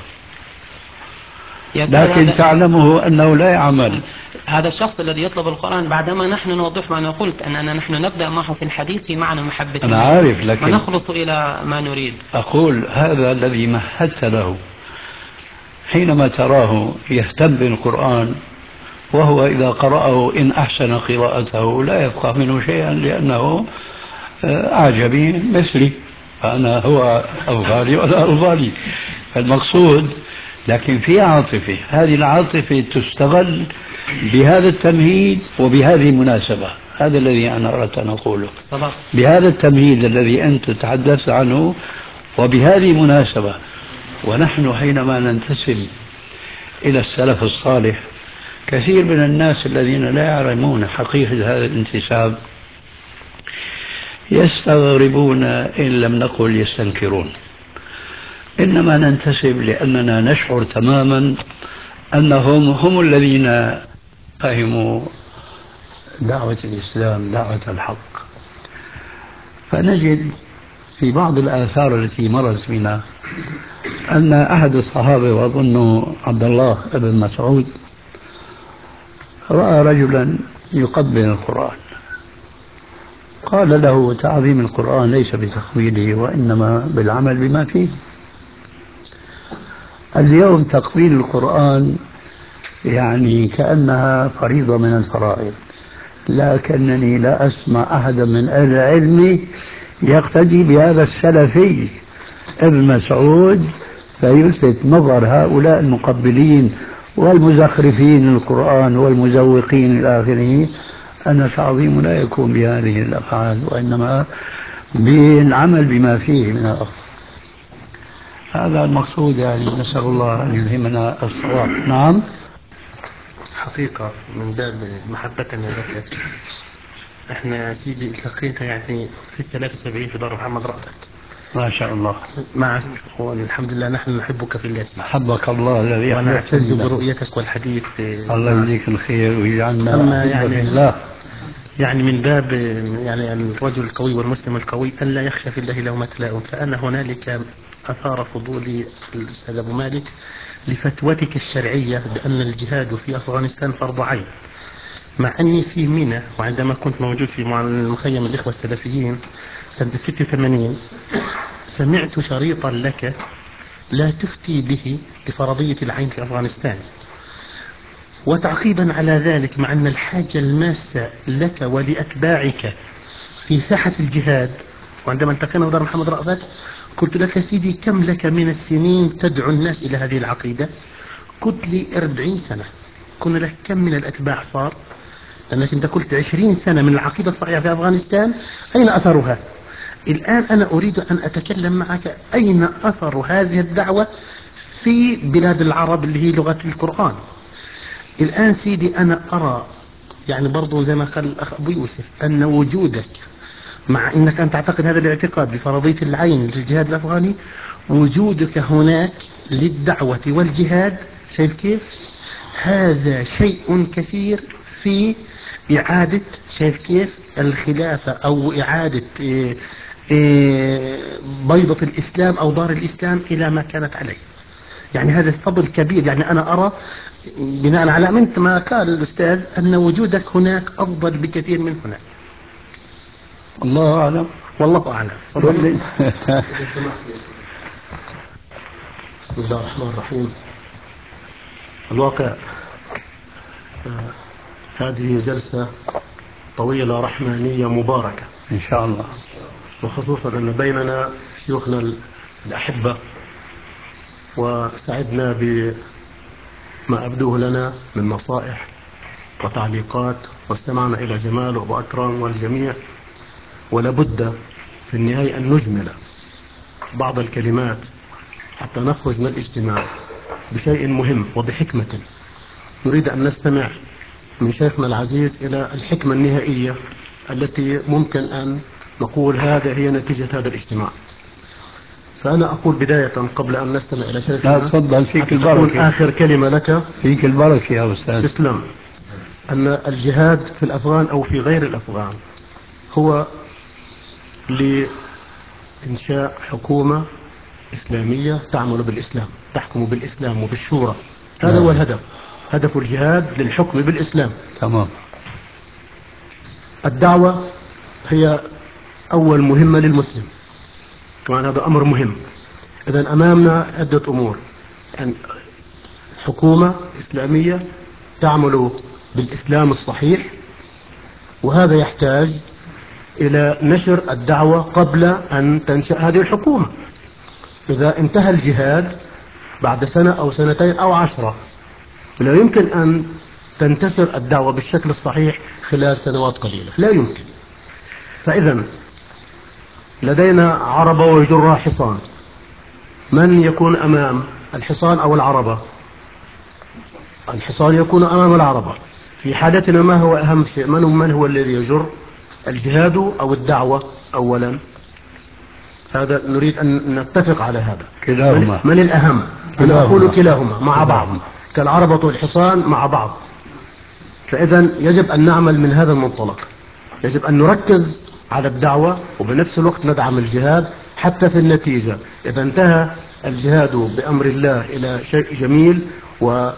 لكن تعلمه أنه لا يعمل، هذا الشخص الذي يطلب القرآن بعدما نحن نوضح ما قلت أننا نحن نبدأ معه في الحديث في معنى محبة أنا عارف، لكن ونخلص إلى ما نريد. أقول هذا الذي مهدت له حينما تراه يهتم بالقرآن، وهو إذا قرأه إن أحسن قراءته لا يفقه منه شيئا لأنه أعجبي مثلي، أنا هو أفغاني ولا أفغاني. فالمقصود لكن في عاطفة، هذه العاطفة تستغل بهذا التمهيد وبهذه المناسبة. هذا الذي أنا أردت أن أقوله. بهذا التمهيد الذي أنت تحدثت عنه وبهذه المناسبة. ونحن حينما ننتسب إلى السلف الصالح كثير من الناس الذين لا يعلمون حقيقة هذا الانتساب يستغربون إن لم نقل يستنكرون. إنما ننتسب لأننا نشعر تماما أنهم هم الذين فهموا دعوة الإسلام دعوة الحق. فنجد في بعض الآثار التي مرت بنا أن أحد الصحابة وأظنه عبد الله بن مسعود رأى رجلا يقبل القرآن، قال له تعظيم القرآن ليس بتقبيله وإنما بالعمل بما فيه. اليوم تقبيل القرآن يعني كأنها فريضة من الفرائض، لكنني لا أسمع أحدا من أهل العلم يقتدي بهذا السلفي ابن مسعود فيلفت نظر هؤلاء المقبلين والمزخرفين القرآن والمزوقين إلى آخره أن التعظيم لا يكون بهذه الأفعال وإنما بالعمل بما فيه من الأفضل. هذا المقصود، يعني نسأل الله أن يلهمنا الصواب. نعم. حقيقة من باب محبتنا لك احنا يا سيدي التقينا يعني في ثلاثة وسبعين في دار محمد رأفت ما شاء الله معك، والحمد لله نحن نحبك في الله سيدي. حبك الله الذي وانا اعتز أحببتني له. برؤيتك والحديث الله معك. يجزيك الخير ويجعلنا أما أحبة يعني في الله. يعني من باب يعني الرجل القوي والمسلم القوي أن لا يخشى في الله لومة لائم، فأنا هنالك أثار فضولي الأستاذ أبو مالك لفتوتك الشرعية بأن الجهاد في أفغانستان فرض عين، مع أني في منى وعندما كنت موجود في مخيم الإخوة السلفيين سنة ستة وثمانين سمعت شريطا لك لا تفتي به بفرضية العين في أفغانستان. وتعقيبا على ذلك، مع أن الحاجة الماسة لك ولأتباعك في ساحة الجهاد، وعندما التقينا في دار محمد رأفت قلت لك يا سيدي كم لك من السنين تدعو الناس إلى هذه العقيدة؟ قلت لي أربعين سنة. قلنا لك كم من الأتباع صار؟ لأنك أنت قلت عشرين سنة من العقيدة الصحيحة في أفغانستان، أين أثرها؟ الآن أنا أريد أن أتكلم معك أين أثر هذه الدعوة في بلاد العرب اللي هي لغة القرآن. الآن سيدي أنا أرى يعني برضو زي ما قال الأخ أبو يوسف أن وجودك، مع أنك أن تعتقد هذا الاعتقاد بفرضية العين للجهاد الأفغاني، وجودك هناك للدعوة والجهاد، شايف كيف؟ هذا شيء كثير في إعادة، شايف كيف؟ الخلافة أو إعادة إيه إيه بيضة الإسلام أو دار الإسلام إلى ما كانت عليه. يعني هذا الفضل كبير. يعني أنا أرى بناء على منت ما قال الأستاذ أن وجودك هناك أفضل بكثير من هنا. الله أعلم. والله أعلم. بسم الله الرحمن الرحيم. الواقع آه هذه جلسة طويلة رحمانية مباركة إن شاء الله، وخصوصا أن بيننا شيوخنا الأحبة، وسعدنا بما أبدوه لنا من نصائح وتعليقات، واستمعنا إلى جمال وأبو أكرم والجميع. ولابد في النهاية أن نجمل بعض الكلمات حتى نخرج من الاجتماع بشيء مهم وبحكمة. نريد أن نستمع من شيخنا العزيز إلى الحكمة النهائية التي ممكن أن نقول هذا هي نتيجة هذا الاجتماع. فأنا أقول بداية قبل أن نستمع إلى شيخنا، لا تفضل، فيك البركة، آخر كلمة لك، فيك البركة يا أستاذ. تسلم. أن الجهاد في الأفغان أو في غير الأفغان هو لإنشاء حكومة إسلامية تعمل بالإسلام، تحكم بالإسلام وبالشورى. هذا هو الهدف، هدف الجهاد للحكم بالإسلام. تمام. الدعوة هي أول مهمة للمسلم، كمان هذا أمر مهم. إذن أمامنا عدة أمور، يعني حكومة إسلامية تعمل بالإسلام الصحيح، وهذا يحتاج إلى نشر الدعوة قبل أن تنشأ هذه الحكومة. إذا انتهى الجهاد بعد سنة أو سنتين أو عشرة، لا يمكن أن تنتشر الدعوة بالشكل الصحيح خلال سنوات قليلة، لا يمكن. فإذا لدينا عربة ويجرها حصان. من يكون أمام الحصان أو العربة؟ الحصان يكون أمام العربة. في حالتنا ما هو أهم شيء؟ من من هو الذي يجر؟ الجهاد أو الدعوة أولا؟ هذا نريد أن نتفق على هذا. كلاهما. من, من الأهم؟ أنا أقول كلاهما مع بعض، كالعربة والحصان مع بعض. فإذا يجب أن نعمل من هذا المنطلق، يجب أن نركز على الدعوة وبنفس الوقت ندعم الجهاد حتى في النتيجة إذا انتهى الجهاد بأمر الله إلى شيء جميل و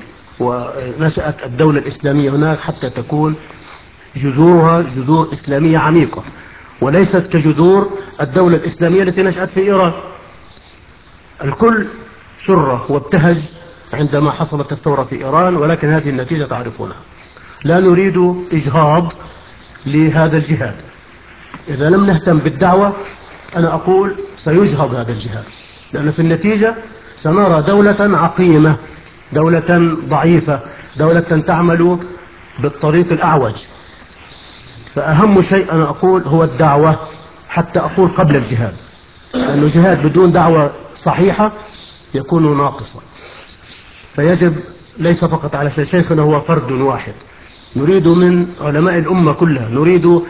ونشأت الدولة الإسلامية هناك حتى تكون جذورها جذور إسلامية عميقة، وليست كجذور الدولة الإسلامية التي نشأت في إيران. الكل سر وابتهج عندما حصلت الثورة في إيران، ولكن هذه النتيجة تعرفونها. لا نريد إجهاض لهذا الجهاد. إذا لم نهتم بالدعوة أنا أقول سيجهض هذا الجهاد، لأن في النتيجة سنرى دولة عقيمة، دولة ضعيفة، دولة تعمل بالطريق الأعوج. فأهم شيء أنا أقول هو الدعوة، حتى أقول قبل الجهاد، لأن الجهاد بدون دعوة صحيحة يكون ناقصا. فيجب ليس فقط على شيخنا هو فرد واحد، نريد من علماء الأمة كلها، نريد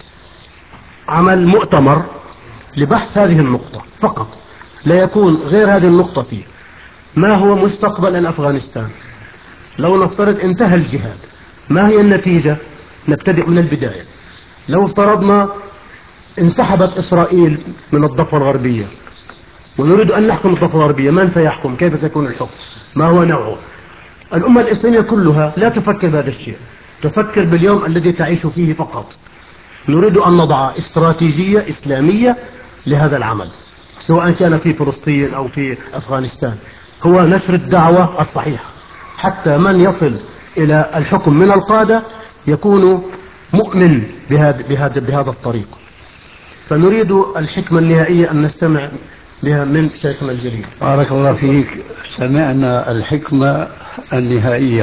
عمل مؤتمر لبحث هذه النقطة فقط، لا يكون غير هذه النقطة فيه. ما هو مستقبل الأفغانستان؟ لو نفترض انتهى الجهاد، ما هي النتيجة؟ نبتدئ من البداية. لو افترضنا انسحبت إسرائيل من الضفة الغربية ونريد أن نحكم الضفة الغربية، من سيحكم؟ كيف سيكون الحكم؟ ما هو نوعه؟ الأمة الإسلامية كلها لا تفكر بهذا الشيء، تفكر باليوم الذي تعيش فيه فقط. نريد أن نضع استراتيجية إسلامية لهذا العمل، سواء كان في فلسطين أو في أفغانستان، هو نشر الدعوة الصحيحة، حتى من يصل إلى الحكم من القادة يكون مؤمن بهذا بهذا بهذا الطريق. فنريد الحكمة النهائية أن نستمع بها من شيخنا الجليل. بارك الله فيك. سمعنا الحكمة النهائية،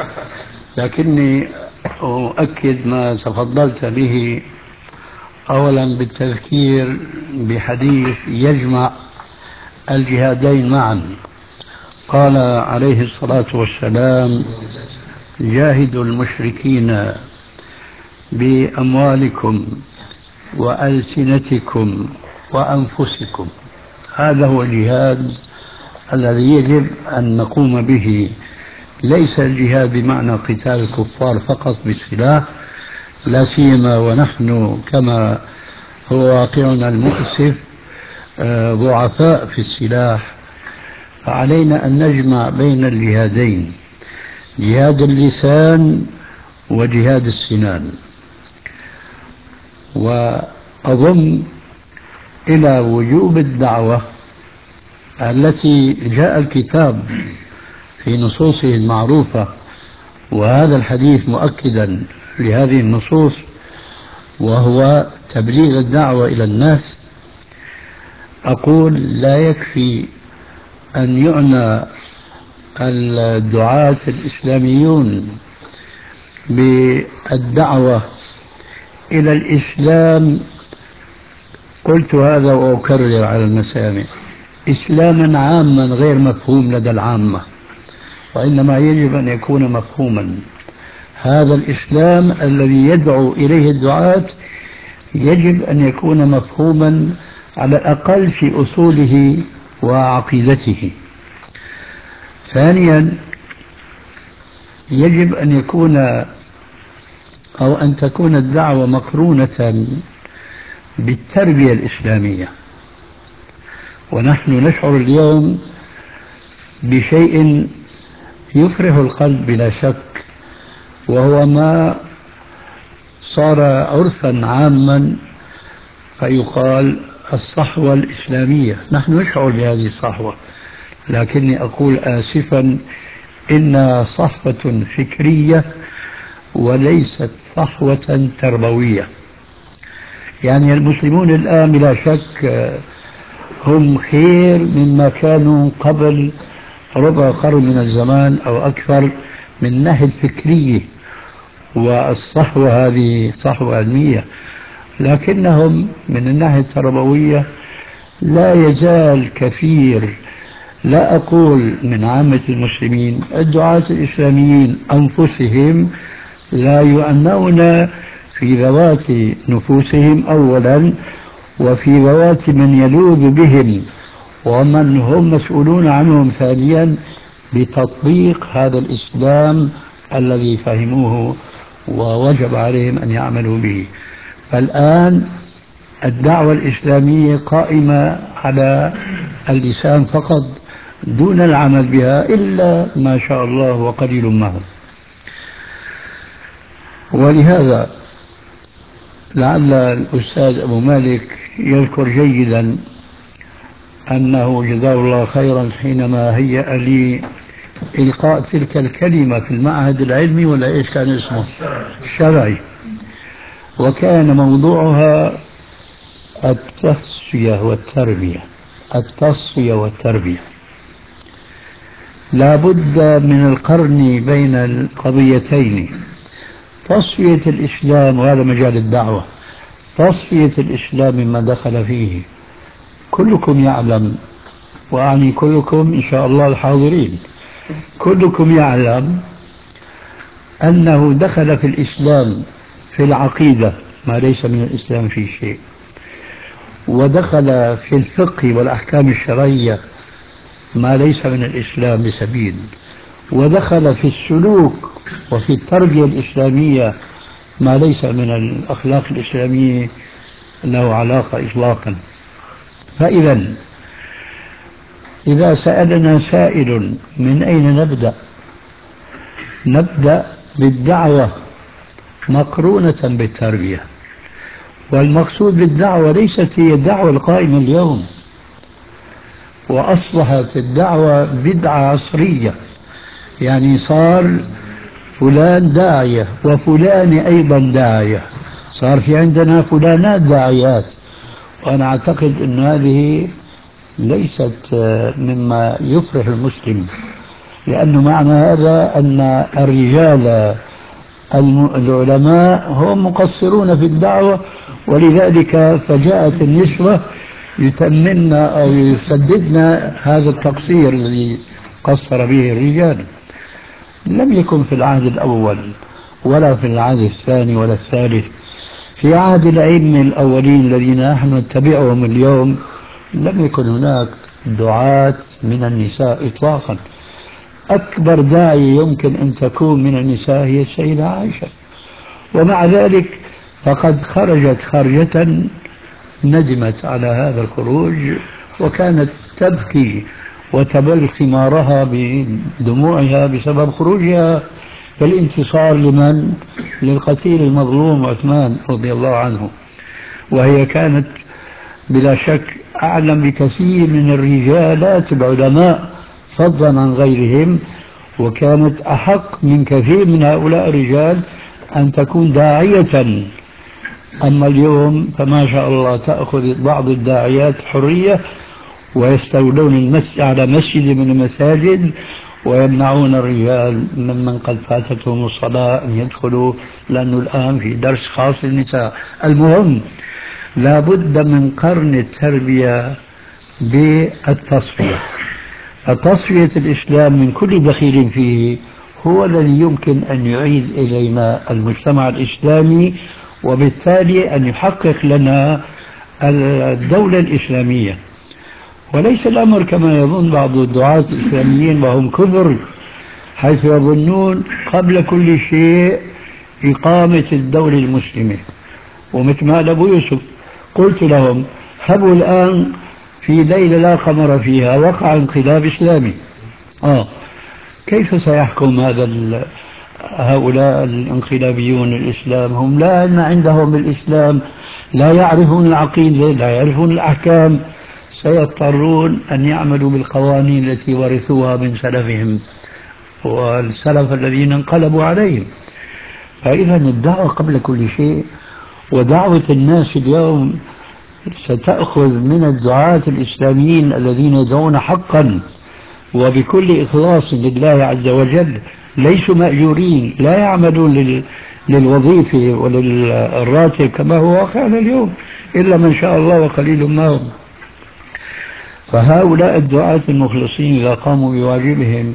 لكني أؤكد ما تفضلت به، أولا بالتذكير بحديث يجمع الجهادين معا. قال عليه الصلاة والسلام: جاهدوا المشركين بأموالكم وألسنتكم وأنفسكم. هذا هو الجهاد الذي يجب أن نقوم به، ليس الجهاد بمعنى قتال الكفار فقط بالسلاح، لا سيما ونحن كما هو واقعنا المؤسف ضعفاء في السلاح. فعلينا أن نجمع بين الجهادين، جهاد اللسان وجهاد السنان. وأضم إلى وجوب الدعوة التي جاء الكتاب في نصوصه المعروفة، وهذا الحديث مؤكدا لهذه النصوص، وهو تبليغ الدعوة إلى الناس. أقول لا يكفي أن يعنى الدعاة الإسلاميون بالدعوة إلى الإسلام، قلت هذا وأكرر على المسامع، إسلاما عاما غير مفهوم لدى العامة، وإنما يجب أن يكون مفهوما. هذا الإسلام الذي يدعو إليه الدعاة يجب أن يكون مفهوما على الأقل في أصوله وعقيدته. ثانيا، يجب أن يكون أو أن تكون الدعوة مقرونة بالتربية الإسلامية. ونحن نشعر اليوم بشيء يفرح القلب بلا شك، وهو ما صار عرفا عاما، فيقال الصحوة الإسلامية. نحن نشعر بهذه الصحوة، لكني أقول آسفا إنها صحوة فكرية وليست صحوة تربوية. يعني المسلمون الآن بلا شك هم خير مما كانوا قبل ربع قرن من الزمان أو أكثر من الناحية الفكرية، والصحوة هذه صحوة علمية، لكنهم من الناحية التربوية لا يزال كثير، لا أقول من عامة المسلمين، الدعاة الإسلاميين أنفسهم لا يعنون في ذوات نفوسهم أولا، وفي ذوات من يلوذ بهم ومن هم مسؤولون عنهم ثانيا، بتطبيق هذا الإسلام الذي فهموه ووجب عليهم أن يعملوا به. فالآن الدعوة الإسلامية قائمة على اللسان فقط دون العمل بها إلا ما شاء الله وقليل ما هم. ولهذا لعل الأستاذ أبو مالك يذكر جيدا أنه جزاه الله خيرا حينما هيأ لي إلقاء تلك الكلمة في المعهد العلمي، ولا إيش كان اسمه؟ الشرعي. وكان موضوعها التصفية والتربية. التصفية والتربية لا بد من القرن بين القضيتين، تصفية الإسلام، وهذا مجال الدعوة، تصفية الإسلام مما دخل فيه. كلكم يعلم، وأعني كلكم إن شاء الله الحاضرين، كلكم يعلم أنه دخل في الإسلام في العقيدة ما ليس من الإسلام في شيء، ودخل في الفقه والأحكام الشرعية ما ليس من الإسلام بسبيل، ودخل في السلوك وفي التربية الإسلامية ما ليس من الأخلاق الإسلامية له علاقة إطلاقا. فإذا إذا سألنا سائل من أين نبدأ؟ نبدأ بالدعوة مقرونة بالتربية. والمقصود بالدعوة ليست هي الدعوة القائمة اليوم، وأصبحت الدعوة بدعة عصرية، يعني صار فلان داعية وفلان أيضا داعية، صار في عندنا فلانات داعيات. وأنا أعتقد أن هذه ليست مما يفرح المسلم، لأنه معنى هذا أن الرجال العلماء هم مقصرون في الدعوة، ولذلك فجاءت النسوة يتمن أو يسددن هذا التقصير الذي قصر به الرجال. لم يكن في العهد الأول ولا في العهد الثاني ولا الثالث. في عهد الأئمة الأولين الذين نحن نتبعهم اليوم لم يكن هناك دعاة من النساء إطلاقا. أكبر داعية يمكن أن تكون من النساء هي السيدة عائشة، ومع ذلك فقد خرجت خرجة ندمت على هذا الخروج، وكانت تبكي وتبل ثمارها بدموعها بسبب خروجها في الانتصار لمن؟ للقتيل المظلوم عثمان رضي الله عنه. وهي كانت بلا شك أعلم بكثير من الرجالات العلماء فضلا عن غيرهم، وكانت أحق من كثير من هؤلاء الرجال أن تكون داعية. أما اليوم فما شاء الله تأخذ بعض الداعيات حرية ويستولون المسجد على مسجد من المساجد ويمنعون الرجال ممن قد فاتتهم الصلاة أن يدخلوا، لأنه الآن في درس خاص للنساء. المهم لا بد من قرن التربية بالتصفية. فتصفية الإسلام من كل دخيل فيه هو الذي يمكن أن يعيد إلينا المجتمع الإسلامي، وبالتالي أن يحقق لنا الدولة الإسلامية. وليس الأمر كما يظن بعض الدعاة الإسلاميين وهم كثر، حيث يظنون قبل كل شيء إقامة الدولة المسلمة. ومثل ما أبو يوسف قلت لهم هبوا الآن في ليلة لا قمر فيها وقع انقلاب إسلامي، آه كيف سيحكم هذا هؤلاء الانقلابيون الإسلام؟ هم لا علم عندهم الإسلام، لا يعرفون العقيدة، لا يعرفون الأحكام، سيضطرون أن يعملوا بالقوانين التي ورثوها من سلفهم والسلف الذين انقلبوا عليهم. فإذا الدعوة قبل كل شيء، ودعوة الناس اليوم ستأخذ من الدعاة الإسلاميين الذين يدعون حقا وبكل إخلاص لله عز وجل، ليسوا مأجورين، لا يعملون لل... للوظيفة وللراتب كما هو واقعنا اليوم، إلا من شاء الله وقليل ما هم. فهؤلاء الدعاة المخلصين إذا قاموا بواجبهم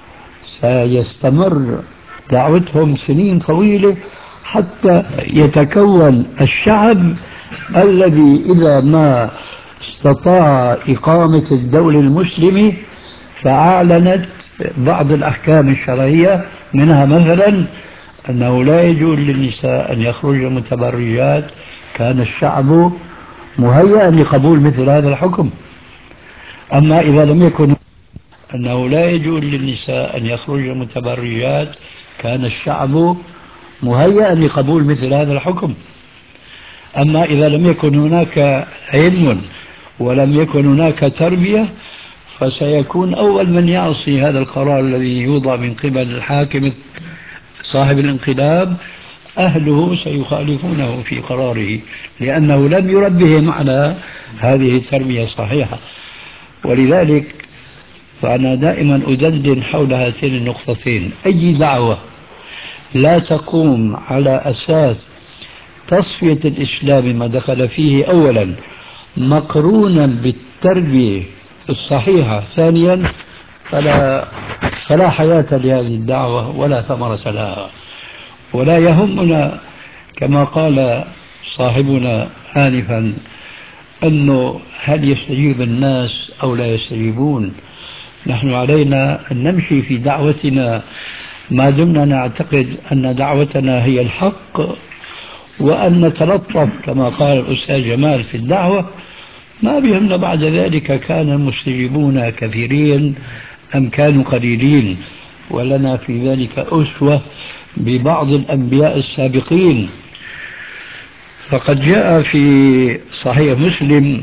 سيستمر دعوتهم سنين طويلة حتى يتكون الشعب الذي إذا ما استطاع إقامة الدولة المسلمة فأعلنت بعض الأحكام الشرعية، منها مثلا أنه لا يجوز للنساء أن يخرجن متبرجات، كان الشعب مهيئا لقبول مثل هذا الحكم. أما إذا لم يكن أنه لا يجوز للنساء أن يخرجن متبرجات، كان الشعب مهيئا لقبول مثل هذا الحكم. أما إذا لم يكن هناك علم ولم يكن هناك تربية، فسيكون أول من يعصي هذا القرار الذي يوضع من قبل الحاكم صاحب الانقلاب أهله، سيخالفونه في قراره، لأنه لم يربهم على هذه التربية الصحيحة. ولذلك فأنا دائما أدندن حول هاتين النقطتين. أي دعوة لا تقوم على أساس تصفية الإسلام ما دخل فيه أولا مقرونا بالتربية الصحيحة ثانيا، فلا, فلا حياة لهذه الدعوة ولا ثمرة لها. ولا يهمنا كما قال صاحبنا آنفا أنه هل يستجيب الناس أو لا يستجيبون. نحن علينا أن نمشي في دعوتنا ما دمنا نعتقد أن دعوتنا هي الحق، وأن نتلطف كما قال الأستاذ جمال في الدعوة. ما بهمنا بعد ذلك كان المستجيبون كثيرين أم كانوا قليلين، ولنا في ذلك أسوة ببعض الأنبياء السابقين. فقد جاء في صحيح مسلم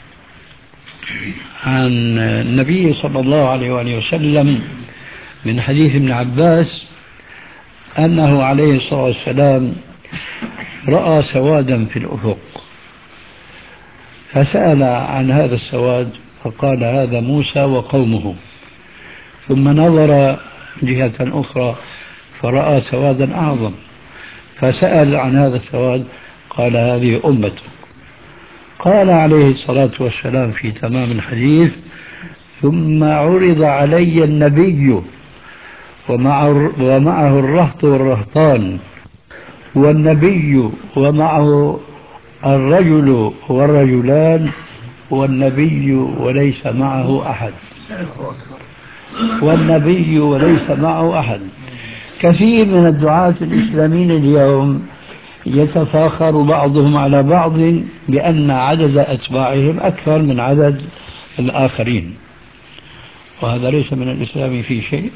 عن النبي صلى الله عليه وآله وسلم من حديث ابن عباس أنه عليه الصلاة والسلام رأى سوادا في الأفق، فسأل عن هذا السواد فقال هذا موسى وقومه. ثم نظر جهة أخرى فرأى سوادا أعظم، فسأل عن هذا السواد قال هذه أمته. قال عليه الصلاة والسلام في تمام الحديث ثم عرض علي النبي ومعه الرهط والرهطان، والنبي ومعه الرجل والرجلان، والنبي وليس معه أحد، والنبي وليس معه أحد. كثير من الدعاة الإسلاميين اليوم يتفاخر بعضهم على بعض بأن عدد أتباعهم أكثر من عدد الآخرين، وهذا ليس من الإسلام في شيء،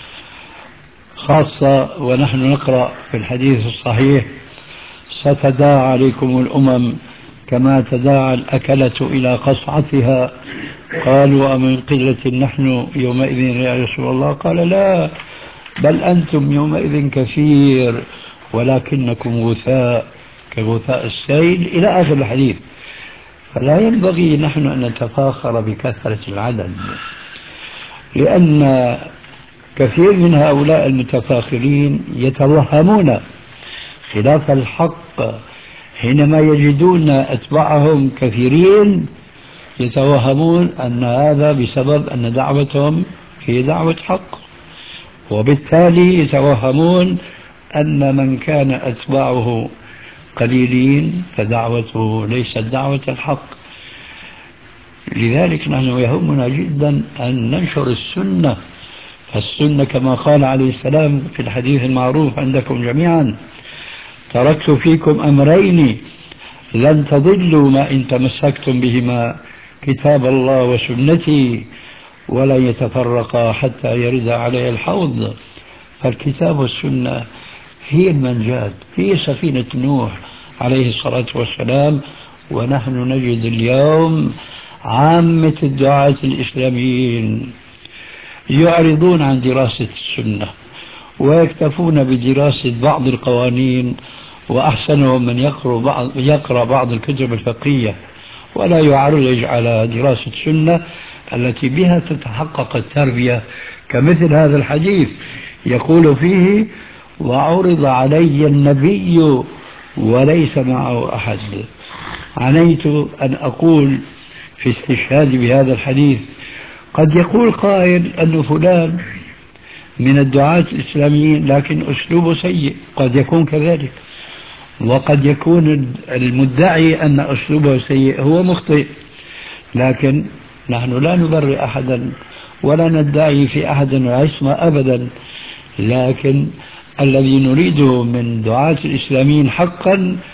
خاصة ونحن نقرأ في الحديث الصحيح ستداعى عليكم الأمم كما تداعى الأكلة إلى قصعتها. قالوا أمن قلة نحن يومئذ يا رسول الله؟ قال لا، بل أنتم يومئذ كثير ولكنكم غثاء كغثاء السيل إلى آخر الحديث. فلا ينبغي نحن أن نتفاخر بكثرة العدد، لأن كثير من هؤلاء المتفاخرين يتوهمون خلاف الحق حينما يجدون أتباعهم كثيرين، يتوهمون أن هذا بسبب أن دعوتهم هي دعوة حق، وبالتالي يتوهمون أن من كان أتباعه قليلين فدعوته ليست دعوة الحق. لذلك نحن يهمنا جدا أن ننشر السنة. فالسنة كما قال عليه السلام في الحديث المعروف عندكم جميعا تركت فيكم أمرين لن تضلوا ما إن تمسكتم بهما كتاب الله وسنتي ولن يتفرقا حتى يرد علي الحوض. فالكتاب والسنة هي المنجاة، هي سفينة نوح عليه الصلاة والسلام. ونحن نجد اليوم عامة الدعاة الإسلاميين يعرضون عن دراسة السنة ويكتفون بدراسة بعض القوانين، وأحسنهم من يقرأ بعض, يقرأ بعض الكتب الفقهية ولا يعرج على دراسة السنة التي بها تتحقق التربية. كمثل هذا الحديث يقول فيه وعرض علي النبي وليس معه أحد. عنيت أن أقول في استشهاد بهذا الحديث قد يقول قائل أن فلان من الدعاة الإسلاميين لكن أسلوبه سيء، قد يكون كذلك، وقد يكون المدعي أن أسلوبه سيء هو مخطئ. لكن نحن لا نبرئ أحدا ولا ندعي في أحد العصمة أبدا، لكن الذي نريده من دعاة الإسلاميين حقا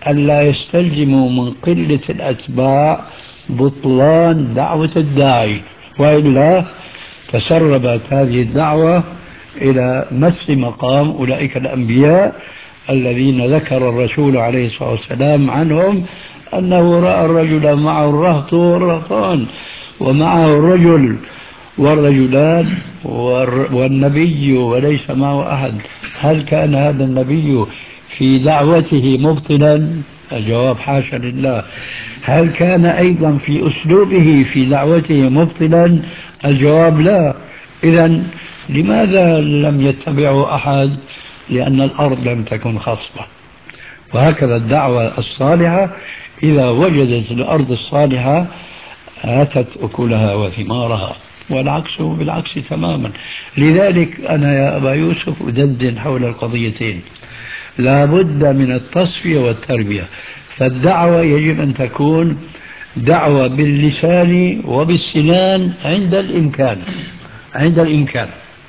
ألا يستلزموا من قلة الأتباع بطلان دعوة الداعي، وإلا تسربت هذه الدعوة إلى مس مقام أولئك الأنبياء الذين ذكر الرسول عليه الصلاة والسلام عنهم أنه رأى الرجل معه الرهط والرهطان، ومعه الرجل والرجلان والنبي وليس معه أحد. هل كان هذا النبي في دعوته مبطلا؟ الجواب حاشا لله. هل كان أيضا في أسلوبه في دعوته مبطلا؟ الجواب لا. إذا لماذا لم يتبعه أحد؟ لأن الأرض لم تكن خصبة. وهكذا الدعوة الصالحة إذا وجدت الأرض الصالحة آتت أكلها وثمارها، والعكس بالعكس تماما. لذلك أنا يا أبا يوسف أدندن حول القضيتين. لا بد من التصفية والتربية. فالدعوة يجب أن تكون دعوة باللسان وبالسنان عند الإمكان، عند الإمكان،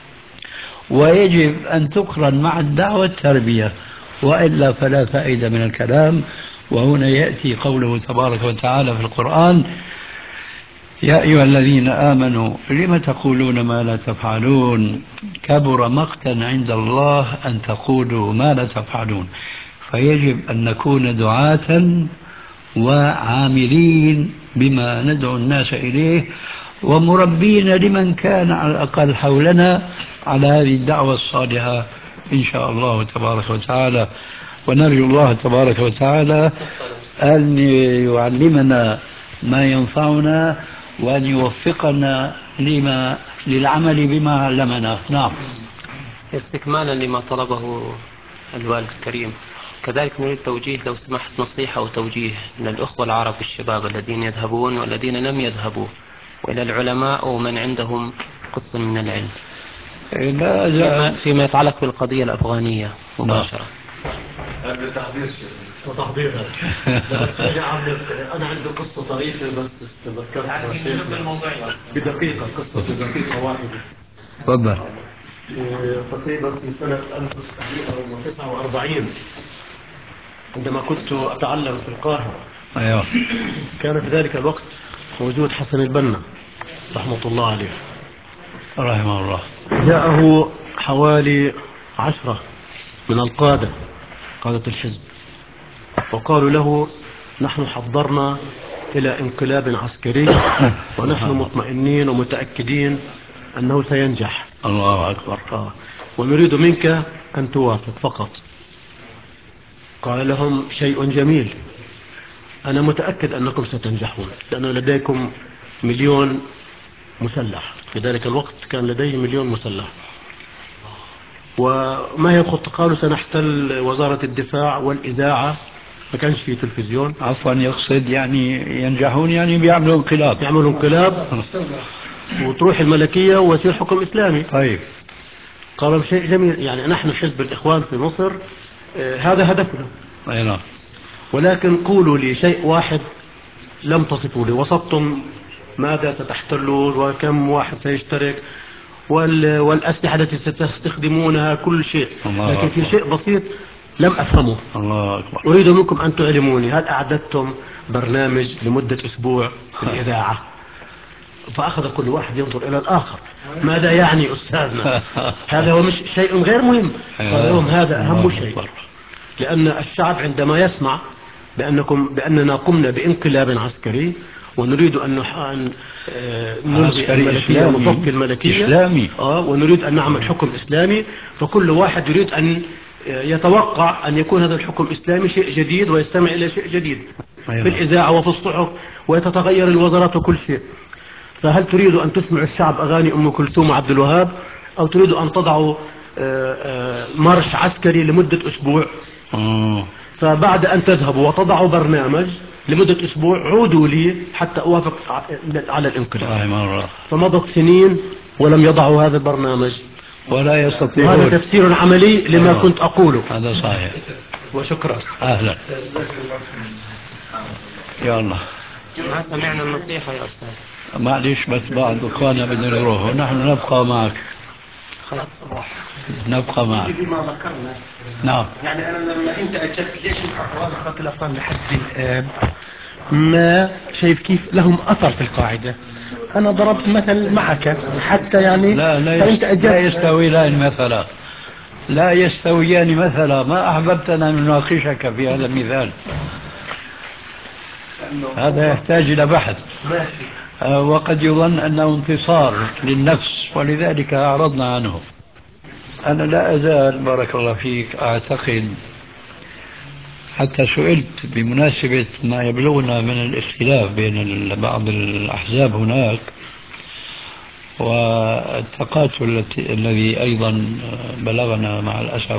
ويجب أن تقرن مع الدعوة التربية، وإلا فلا فائدة من الكلام. وهنا يأتي قوله تبارك وتعالى في القرآن: يا أيها الذين آمنوا لم تقولون ما لا تفعلون كبر مقتا عند الله أن تقولوا ما لا تفعلون. فيجب أن نكون دعاة وعاملين بما ندعو الناس إليه، ومربين لمن كان على الأقل حولنا على هذه الدعوة الصالحة إن شاء الله تبارك وتعالى. ونرجو الله تبارك وتعالى أن يعلمنا ما ينفعنا وأن يوفقنا لما للعمل بما علمنا. نعم. استكمالا لما طلبه الوالد الكريم، كذلك نريد توجيه لو سمحت نصيحة أو توجيه للأخوة العرب الشباب الذين يذهبون والذين لم يذهبوا، وإلى العلماء ومن عندهم قسط من العلم لا فيما, فيما يتعلق بالقضية الأفغانية مباشرة. قبل تحضير وتحضير أنا عندي قصة طريفة بس تذكرت بدقيقة، قصة بدقيقة واحدة. تفضل. تقريبا في سنة ألف وتسعمائة وتسعة وأربعين عندما كنت أتعلم في القاهرة. أيوه. كان في ذلك الوقت موجود حسن البنا رحمة الله عليه رحمه الله. جاءه حوالي عشرة من القادة، قادة الحزب، وقالوا له: نحن حضرنا إلى انقلاب عسكري ونحن مطمئنين ومتأكدين أنه سينجح. الله أكبر. آه. ونريد منك أن توافق فقط. قال لهم: شيء جميل، أنا متأكد أنكم ستنجحون لأن لديكم مليون مسلح. في ذلك الوقت كان لديه مليون مسلح. وما هي الخطة؟ قالوا: سنحتل وزارة الدفاع والإذاعة. ما كانش في تلفزيون. عفوا، يقصد يعني ينجحون يعني بيعملوا انقلاب. يعملوا انقلاب وتروح الملكية ويصير حكم إسلامي. طيب. قالوا: شيء جميل، يعني نحن حزب الإخوان في مصر آه هذا هدفنا. أي نعم. ولكن قولوا لي شيء واحد لم تصفوا لي. وصفتم ماذا ستحتلون وكم واحد سيشترك والأسلحة التي ستستخدمونها، كل شيء. لكن في شيء بسيط لم أفهمه. الله أكبر. أريد منكم أن تعلموني، هل أعددتم برنامج لمدة أسبوع في الإذاعة؟ فأخذ كل واحد ينظر إلى الآخر. ماذا يعني أستاذنا؟ هذا هو مش شيء غير مهم. قال لهم: هذا أهم شيء، لأن الشعب عندما يسمع بأنكم بأننا قمنا بانقلاب عسكري ونريد أن نلغي الملكية ونصفي الملكية إسلامي. آه ونريد أن نعمل حكم إسلامي، فكل واحد يريد أن يتوقع أن يكون هذا الحكم الإسلامي شيء جديد ويستمع إلى شيء جديد في الإذاعة وفي الصحف، ويتتغير الوزارات وكل شيء. فهل تريد أن تسمع الشعب أغاني أم كلثوم وعبد الوهاب، أو تريد أن تضعوا مارش عسكري لمدة أسبوع؟ فبعد أن تذهبوا وتضعوا برنامج لمدة أسبوع عودوا لي حتى أوافق على الانقلاب. فمضت سنين ولم يضعوا هذا البرنامج ولا يستطيعون. وهذا تفسير عملي لما أيوة. كنت أقوله. هذا صحيح. وشكرا. أهلا. يا الله. ما سمعنا النصيحة يا أستاذ. معلش بس بعض إخواننا بدنا يروحوا، نحن نبقى معك. خلاص نبقى معك. بما ذكرنا نعم. يعني أنا لما أنت أجبت ليش الأخوات الأفضل لحد الآن ما شايف كيف لهم أثر في القاعدة. أنا ضربت مثل معك حتى يعني لا لا, فأنت يست... لا أجبت. يستويان مثلا، لا يستويان مثلا. ما أحببت أن نناقشك في هذا المثال، هذا يحتاج إلى بحث. ماشي. آه، وقد يظن أنه انتصار للنفس ولذلك أعرضنا عنه. أنا لا أزال بارك الله فيك أعتقد، حتى سئلت بمناسبة ما يبلغنا من الاختلاف بين بعض الأحزاب هناك والتقاتل الذي أيضا بلغنا مع الأسف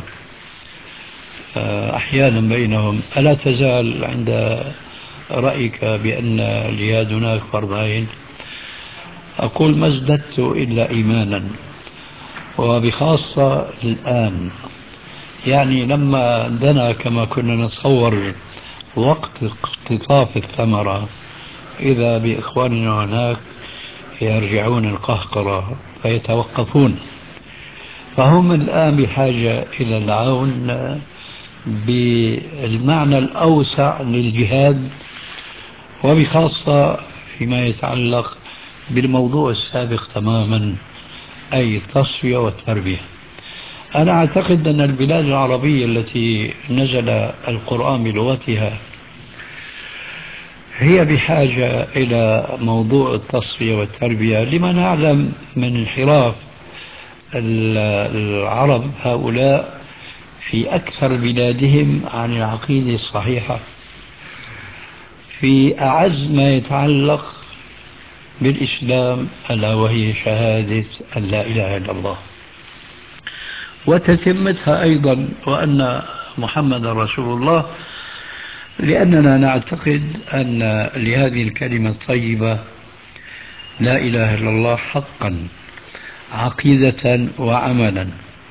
أحيانا بينهم، ألا تزال عند رأيك بأن الجهاد هناك فرض عين؟ أقول ما ازددت إلا إيمانا، وبخاصة الآن. يعني لما دنا كما كنا نتصور وقت اقتطاف الثمرة، إذا بإخواننا هناك يرجعون القهقرة فيتوقفون، فهم الآن بحاجة إلى العون بالمعنى الأوسع للجهاد، وبخاصة فيما يتعلق بالموضوع السابق تماما، أي التصفية والتربية. أنا أعتقد أن البلاد العربية التي نزل القرآن بلغتها هي بحاجة إلى موضوع التصفية والتربية، لما نعلم من انحراف العرب هؤلاء في أكثر بلادهم عن العقيدة الصحيحة في أعز ما يتعلق بالإسلام، ألا وهي شهادة أن لا إله إلا الله، وتتمتها أيضا وأن محمد رسول الله، لأننا نعتقد أن لهذه الكلمة الطيبة لا إله إلا الله حقا عقيدة وعملا.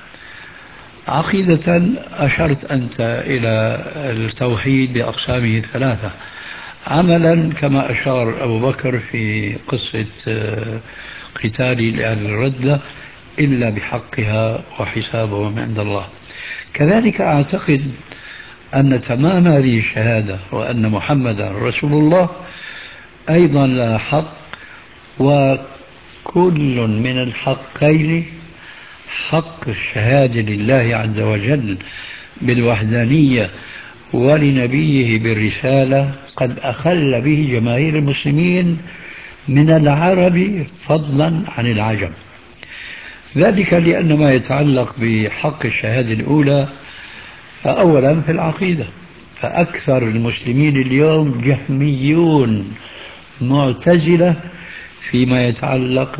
عقيدة أشرت أنت إلى التوحيد بأقسامه ثلاثة، عملا كما أشار أبو بكر في قصة قتال لأهل الردة إلا بحقها وحسابهم عند الله. كذلك أعتقد أن تمام هذه الشهادة وأن محمدا رسول الله أيضا لا حق، وكل من الحقين حق الشهادة لله عز وجل بالوحدانية ولنبيه بالرسالة قد أخل به جماهير المسلمين من العرب فضلا عن العجم. ذلك لأن ما يتعلق بحق الشهادة الأولى فأولا في العقيدة، فأكثر المسلمين اليوم جهميون معتزلة فيما يتعلق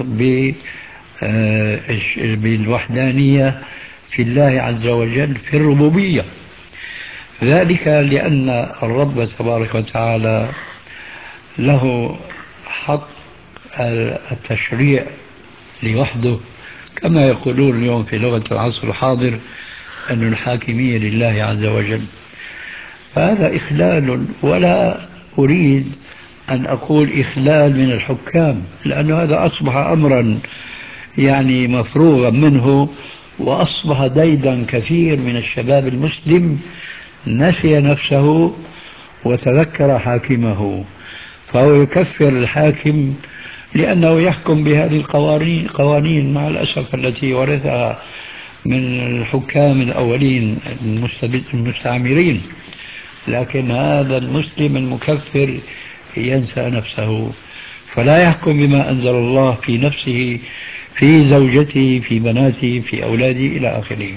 بالوحدانية في الله عز وجل في الربوبية. ذلك لأن الرب تبارك وتعالى له حق التشريع لوحده، كما يقولون اليوم في لغة العصر الحاضر أن الحاكمية لله عز وجل. فهذا إخلال، ولا أريد أن أقول إخلال من الحكام، لأن هذا أصبح أمرا يعني مفروغا منه، وأصبح ديدا كثير من الشباب المسلم نسي نفسه وتذكر حاكمه، فهو يكفر الحاكم لأنه يحكم بهذه القوانين قوانين مع الأسف التي ورثها من الحكام الأولين المستعمرين. لكن هذا المسلم المكفر ينسى نفسه، فلا يحكم بما أنزل الله في نفسه، في زوجته، في بناته، في أولاده إلى آخره.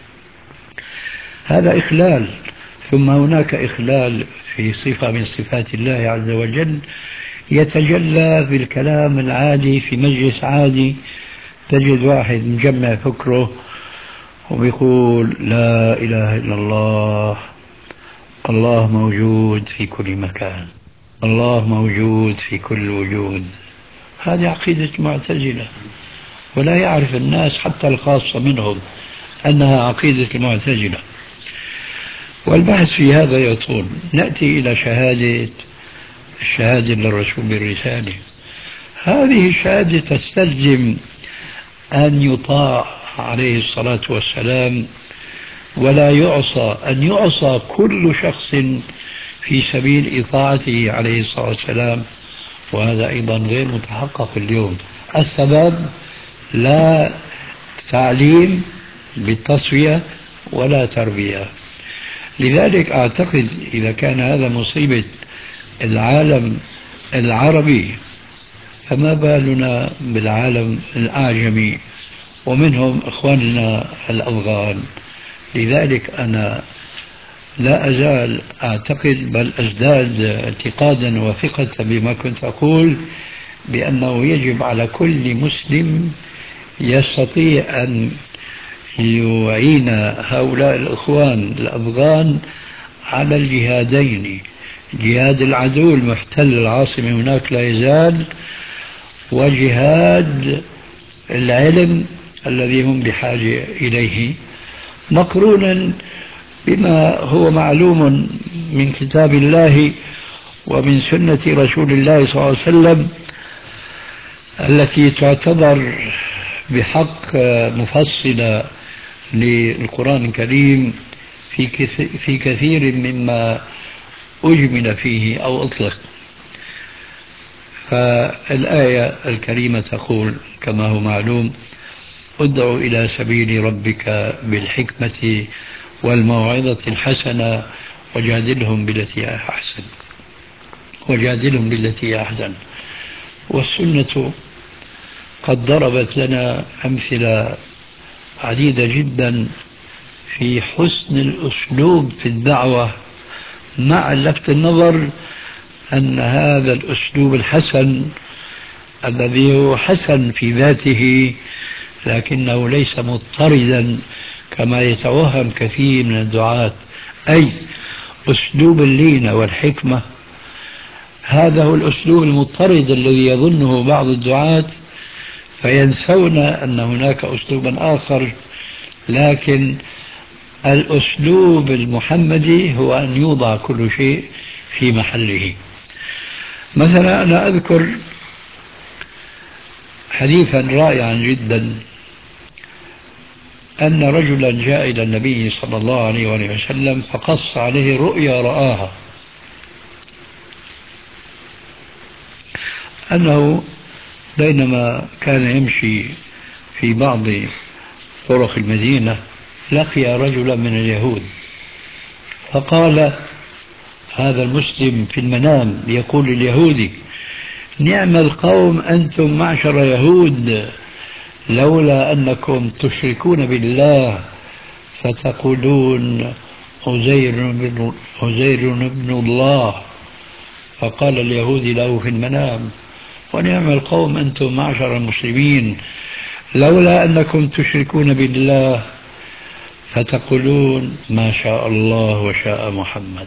هذا إخلال. ثم هناك إخلال في صفة من صفات الله عز وجل يتجلى في الكلام العادي في مجلس عادي، تجد واحد مجمع فكره ويقول لا إله إلا الله، الله موجود في كل مكان، الله موجود في كل وجود. هذه عقيدة المعتزلة، ولا يعرف الناس حتى الخاصة منهم أنها عقيدة المعتزلة. والبحث في هذا يطول. نأتي إلى شهادة الشهادة للرسول بالرسالة. هذه الشهادة تستلزم أن يطاع عليه الصلاة والسلام، ولا يعصى أن يعصى كل شخص في سبيل إطاعته عليه الصلاة والسلام، وهذا أيضا غير متحقق اليوم. السبب لا تعليم بالتصفية ولا تربية. لذلك أعتقد إذا كان هذا مصيبة العالم العربي، فما بالنا بالعالم الأعجمي ومنهم إخواننا الأفغان. لذلك أنا لا أزال أعتقد بل أزداد اعتقادا وثقة بما كنت أقول، بأنه يجب على كل مسلم يستطيع أن يعين هؤلاء الإخوان الأفغان على الجهادين: جهاد العدو المحتل العاصمة هناك لا يزال، وجهاد العلم الذي هم بحاجة إليه، مقرونا بما هو معلوم من كتاب الله ومن سنة رسول الله صلى الله عليه وسلم، التي تعتبر بحق مفصلة للقرآن الكريم في كثير مما أجمل فيه أو أطلق. فالآية الكريمة تقول كما هو معلوم: ادع إلى سبيل ربك بالحكمة والموعظة الحسنة وجادلهم بالتي أحسن وجادلهم بالتي أحسن. والسنة قد ضربت لنا أمثلة عديدة جدا في حسن الأسلوب في الدعوة، مع لفت النظر أن هذا الأسلوب الحسن الذي هو حسن في ذاته لكنه ليس مضطردا كما يتوهم كثير من الدعاة، أي أسلوب اللينة والحكمة. هذا هو الأسلوب المضطرد الذي يظنه بعض الدعاة، فينسون أن هناك أسلوبا آخر. لكن الأسلوب المحمدي هو أن يوضع كل شيء في محله. مثلا أنا أذكر حديثا رائعا جدا، أن رجلا جاء إلى النبي صلى الله عليه وآله وسلم فقص عليه رؤيا رآها، أنه بينما كان يمشي في بعض طرق المدينة لقي رجلا من اليهود، فقال هذا المسلم في المنام يقول لليهودي: نعم القوم أنتم معشر يهود، لولا أنكم تشركون بالله فتقولون عزير بن, عزير بن الله. فقال اليهودي له في المنام: ونعم القوم أنتم معشر المسلمين، لولا أنكم تشركون بالله فتقولون ما شاء الله وشاء محمد.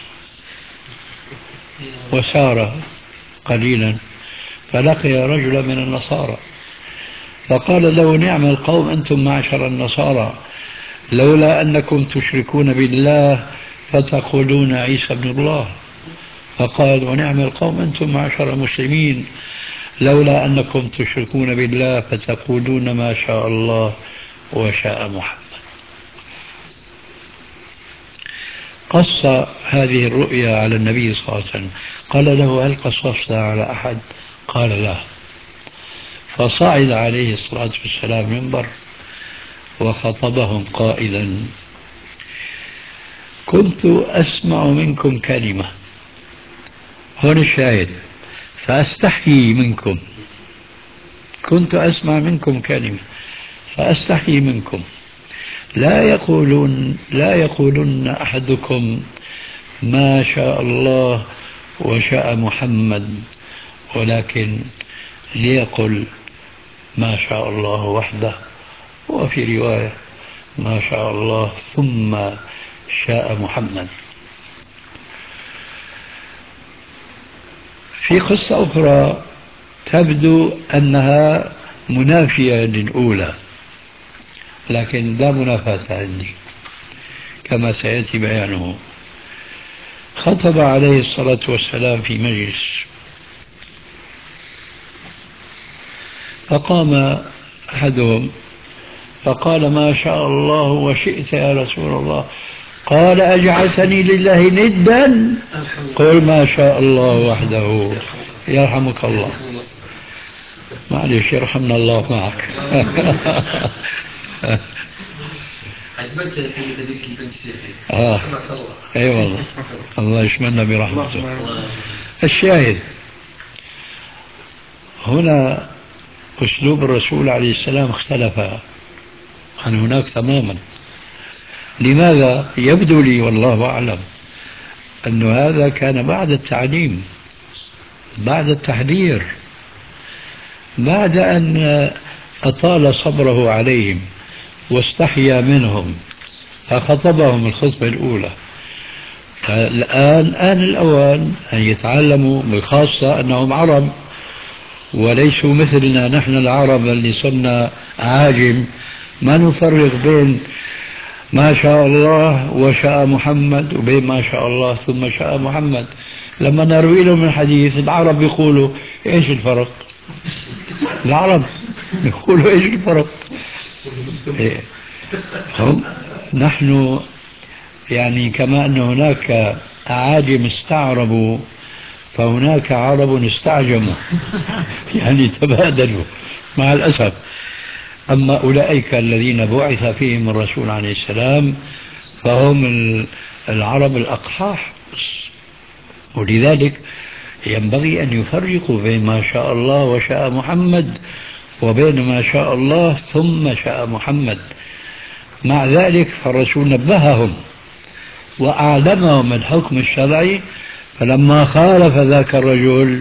وسار قليلا فلقي رجلا من النصارى فقال له: نعم القوم أنتم معشر النصارى، لولا أنكم تشركون بالله فتقولون عيسى ابن الله. فقال: ونعم القوم أنتم معشر المسلمين، لولا أنكم تشركون بالله فتقولون ما شاء الله وشاء محمد. قص هذه الرؤيا على النبي صلى الله عليه وسلم، قال له: هل قصصتها على أحد؟ قال: لا. فصعد عليه الصلاة والسلام منبر وخطبهم قائلا: كنت أسمع منكم كلمة، هنا الشاهد، فأستحيي منكم، كنت أسمع منكم كلمة فأستحيي منكم، لا يقولون لا يقولن أحدكم ما شاء الله وشاء محمد، ولكن ليقل ما شاء الله وحده، وفي رواية ما شاء الله ثم شاء محمد. في قصة أخرى تبدو أنها منافية للأولى، لكن لا منافاة عندي كما سيأتي بيانه. خطب عليه الصلاة والسلام في مجلس، فقام أحدهم فقال ما شاء الله وشئت يا رسول الله. قال أجعلتني لله ندا؟ قل ما شاء الله وحده. يرحمك الله. معلش يرحمنا الله معك. عجبتني الحين هذيك البنت شيخي. اه اي والله، الله يشملنا برحمته. الشاهد هنا أسلوب الرسول عليه السلام اختلف عن هناك تماما. لماذا؟ يبدو لي والله أعلم أن هذا كان بعد التعليم، بعد التحذير، بعد أن أطال صبره عليهم واستحيا منهم فخطبهم الخطبة الأولى. الآن آن الأوان أن يتعلموا، بالخاصة أنهم عرب وليسوا مثلنا نحن العرب اللي صرنا عاجم، ما نفرق بين ما شاء الله وشاء محمد وبين ما شاء الله ثم شاء محمد. لما نروي لهم الحديث العرب يقولوا ايش الفرق؟ العرب يقولوا ايش الفرق؟ إيه. هم نحن يعني كما أن هناك أعاجم استعربوا فهناك عرب استعجموا. يعني تبادلوا مع الأسف. أما أولئك الذين بعث فيهم الرسول عليه السلام فهم العرب الأقحاح، ولذلك ينبغي أن يفرقوا بين ما شاء الله وشاء محمد وبين ما شاء الله ثم شاء محمد. مع ذلك فالرسول نبههم وأعلمهم الحكم الشرعي. فلما خالف ذاك الرجل،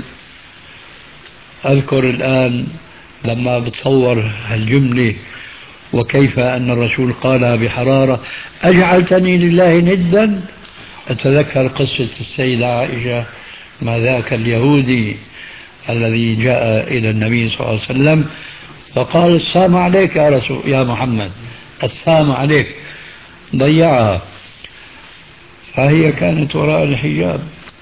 أذكر الآن لما بتصور هالجملة وكيف أن الرسول قالها بحرارة أجعلتني لله ندا، أتذكر قصة السيدة عائشة مع ذاك اليهودي الذي جاء إلى النبي صلى الله عليه وسلم فقال السلام عليك يا رسول يا محمد، السلام عليك، ضيعها. فهي كانت وراء الحجاب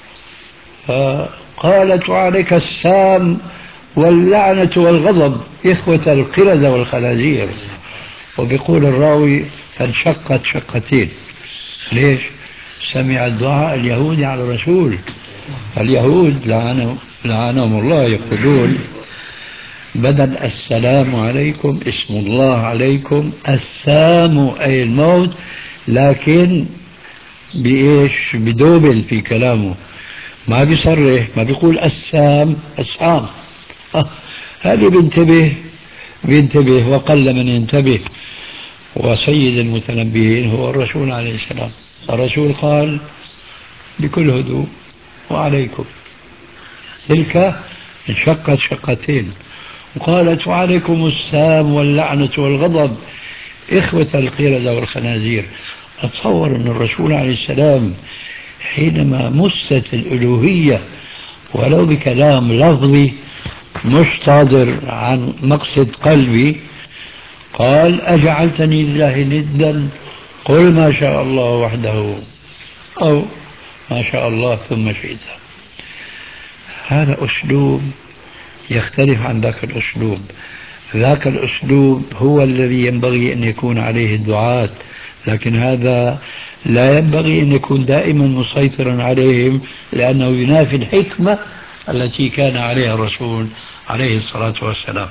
فقالت وعليك السام واللعنة والغضب إخوة القردة والخنازير. وبيقول الراوي فانشقت شقتين. ليش؟ سمع الدعاء اليهودي على الرسول. اليهود لعنهم, لعنهم الله يقولون بدل السلام عليكم اسم الله عليكم، السام أي الموت، لكن بإيش؟ بدوبل في كلامه، ما بيصرح، ما بيقول السام السام. آه. هذه بينتبه بينتبه وقل من ينتبه. وسيد المتنبهين هو الرسول عليه السلام. الرسول قال بكل هدوء وعليكم، تلك انشقت شقتين، وقالت وعليكم السام واللعنة والغضب إخوة القردة والخنازير. أتصور أن الرسول عليه السلام حينما مست الألوهية ولو بكلام لفظي مش صادر عن مقصد قلبي قال أجعلتني لله ندا؟ قل ما شاء الله وحده أو ما شاء الله ثم شئت. هذا أسلوب يختلف عن ذاك الأسلوب. ذاك الأسلوب هو الذي ينبغي أن يكون عليه الدعاة، لكن هذا لا ينبغي أن يكون دائما مسيطرا عليهم لأنه ينافي الحكمة التي كان عليها الرسول عليه الصلاة والسلام.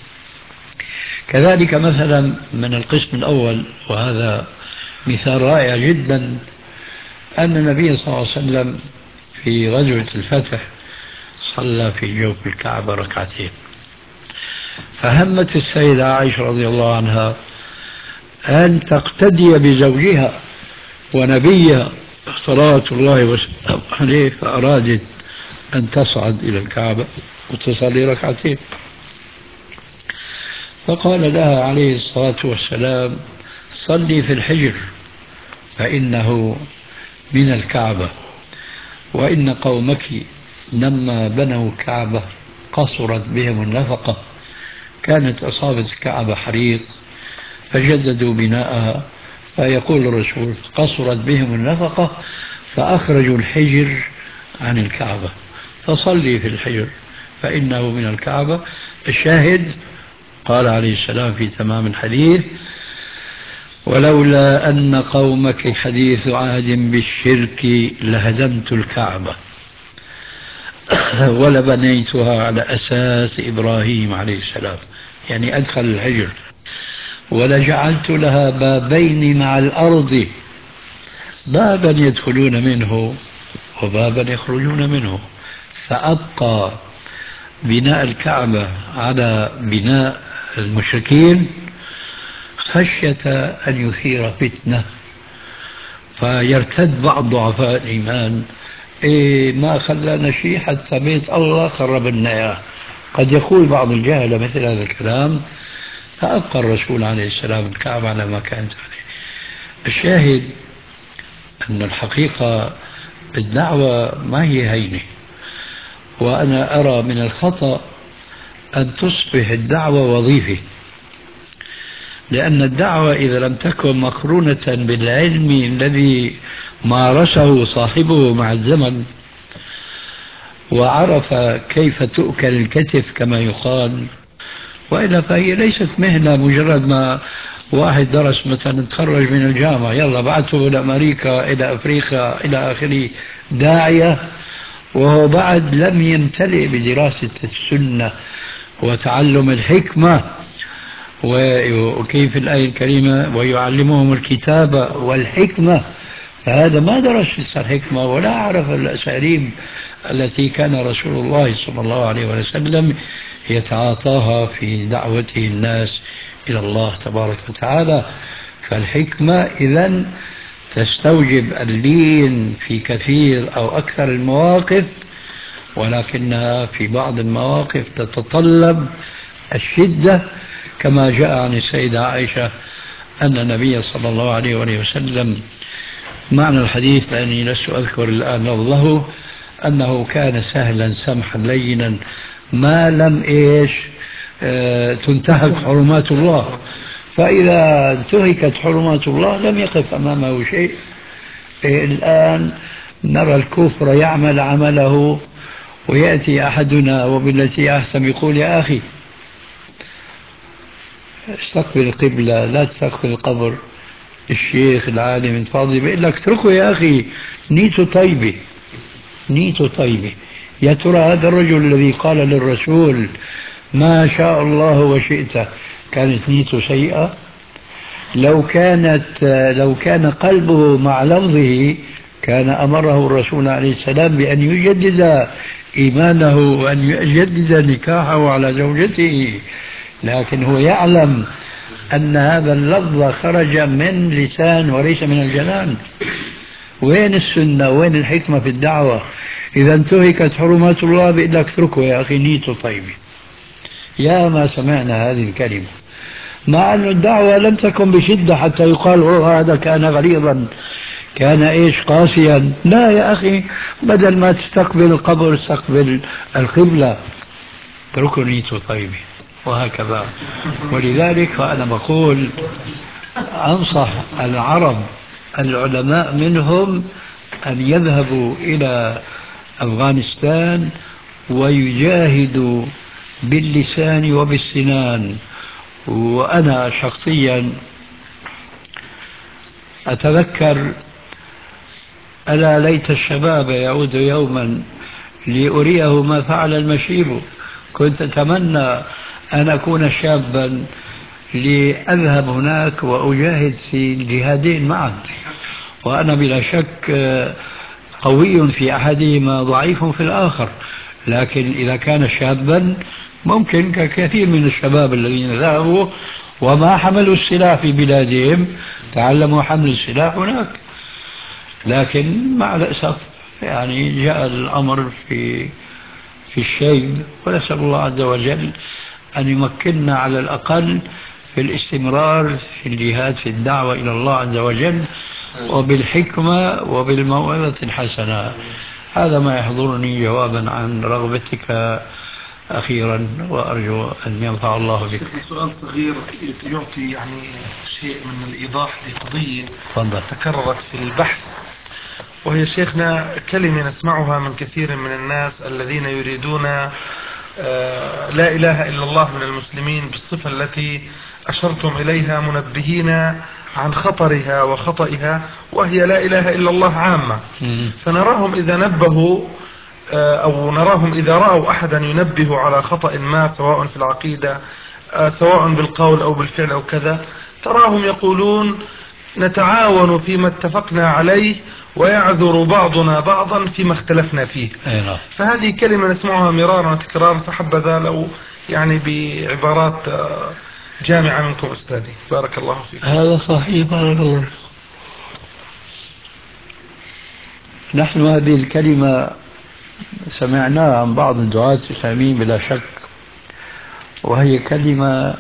كذلك مثلا من القسم الأول، وهذا مثال رائع جدا، أن النبي صلى الله عليه وسلم في غزوة الفتح صلى في جوف الكعبة ركعتين، فهمت السيدة عائشة رضي الله عنها أن تقتدي بزوجها ونبيها صلوات الله وسلامه عليه، فأرادت أن تصعد إلى الكعبة وتصلي ركعتين. فقال لها عليه الصلاة والسلام صلي في الحجر فإنه من الكعبة، وإن قومك لما بنوا الكعبة قصرت بهم النفقة، كانت أصابت الكعبة حريق فجددوا بناءها. فيقول الرسول قصرت بهم النفقة فأخرجوا الحجر عن الكعبة، فصلي في الحجر فإنه من الكعبة. الشاهد قال عليه السلام في تمام الحديث ولولا أن قومك حديث عهد بالشرك لهدمت الكعبة ولبنيتها على أساس إبراهيم عليه السلام، يعني أدخل الحجر، ولجعلت لها بابين مع الأرض، بابا يدخلون منه وبابا يخرجون منه، فأبقى بناء الكعبة على بناء المشركين خشية أن يثير فتنة فيرتد بعض ضعفاء الإيمان. إيه ما خلانا شيء حتى بيت الله خربنا إياه. قد يقول بعض الجهلة مثل هذا الكلام، فأبقى الرسول عليه السلام الكعبة على ما كانت عليه. الشاهد أن الحقيقة الدعوة ما هي هينة، وأنا أرى من الخطأ أن تصبح الدعوة وظيفة، لأن الدعوة إذا لم تكن مقرونة بالعلم الذي مارسه صاحبه مع الزمن وعرف كيف تؤكل الكتف كما يقال، وإلا فهي ليست مهنة مجرد ما واحد درس مثلا تخرج من الجامعة يلا بعثه إلى أمريكا إلى أفريقيا إلى آخره داعية، وهو بعد لم يمتلئ بدراسة السنة وتعلم الحكمة. وكيف الآية الكريمة ويعلمهم الكتاب والحكمة، فهذا ما درس لسه الحكمة ولا عرف الأساليب التي كان رسول الله صلى الله عليه وسلم يتعاطاها في دعوته الناس إلى الله تبارك وتعالى. فالحكمة إذن تستوجب اللين في كثير أو أكثر المواقف، ولكنها في بعض المواقف تتطلب الشدة، كما جاء عن السيدة عائشة أن النبي صلى الله عليه وسلم، معنى الحديث لأني لست أذكر الآن لفظه، أنه كان سهلا سمحا لينا ما لم إيش آه تنتهك حرمات الله، فإذا انتهكت حرمات الله لم يقف أمامه شيء. إيه الآن نرى الكفر يعمل عمله ويأتي أحدنا وبالتي أحسن يقول يا أخي استقبل القبلة لا تستقبل القبر، الشيخ العالم الفاضل بيقول لك اتركه يا أخي نيته طيبة، نيته طيبة. يا ترى هذا الرجل الذي قال للرسول ما شاء الله وشئت كانت نيته سيئة؟ لو كانت لو كان قلبه مع لفظه كان أمره الرسول عليه السلام بأن يجدد إيمانه وأن يجدد نكاحه على زوجته، لكن هو يعلم أن هذا اللفظ خرج من لسان وليس من الجنان. وين السنة وين الحكمة في الدعوة؟ إذا انتهكت حرمات الله بيقول لك اتركه يا أخي نيته طيبة. يا ما سمعنا هذه الكلمة، مع أن الدعوة لم تكن بشدة حتى يقال هذا كان غليظا كان إيش قاسيا. لا يا أخي، بدل ما تستقبل القبر استقبل القبلة، اتركه نيته طيبة، وهكذا. ولذلك فأنا بقول أنصح العرب العلماء منهم أن يذهبوا إلى أفغانستان ويجاهدوا باللسان وبالسنان. وأنا شخصيا أتذكر ألا ليت الشباب يعود يوما لأريه ما فعل المشيب، كنت أتمنى أن أكون شابا لأذهب هناك وأجاهد في الجهادين معا، وأنا بلا شك قوي في أحدهما ضعيف في الآخر، لكن إذا كان شابا ممكن ككثير من الشباب الذين ذهبوا وما حملوا السلاح في بلادهم تعلموا حمل السلاح هناك. لكن مع الأسف يعني جاء الأمر في في الشيب، ونسأل الله عز وجل أن يمكننا على الأقل في الاستمرار في الجهاد في الدعوة إلى الله عز وجل وبالحكمة وبالموعظة الحسنة. هذا ما يحضرني جوابا عن رغبتك أخيرا، وأرجو أن ينفع الله بك. سؤال صغير يعطي يعني شيء من الإيضاح لقضية تفضل. تكررت في البحث، وهي شيخنا كلمة نسمعها من كثير من الناس الذين يريدون لا إله إلا الله من المسلمين بالصفة التي أشرتم إليها، منبهين عن خطرها وخطئها، وهي لا إله إلا الله عامة. فنراهم إذا نبهوا أو نراهم إذا رأوا أحدا ينبه على خطأ ما، سواء في العقيدة سواء بالقول أو بالفعل أو كذا، تراهم يقولون نتعاون فيما اتفقنا عليه ويعذر بعضنا بعضا فيما اختلفنا فيه. فهذه كلمة نسمعها مرارا وتكرارا، فحبذا لو يعني بعبارات جامعة منكم أستاذي، بارك الله فيك. هذا صحيح، بارك الله. نحن هذه الكلمة سمعناها عن بعض الدعاة الإسلاميين بلا شك، وهي كلمة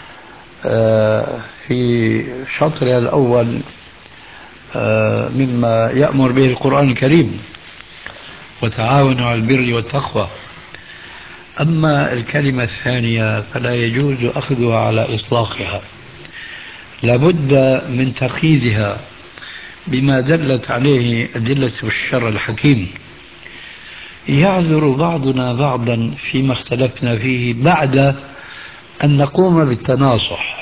في شطرها الأول مما يأمر به القرآن الكريم، وتعاونوا على البر والتقوى. أما الكلمة الثانية فلا يجوز أخذها على إطلاقها، لابد من تقييدها بما دلت عليه أدلة الشرع الحكيم. يعذر بعضنا بعضا فيما اختلفنا فيه بعد أن نقوم بالتناصح.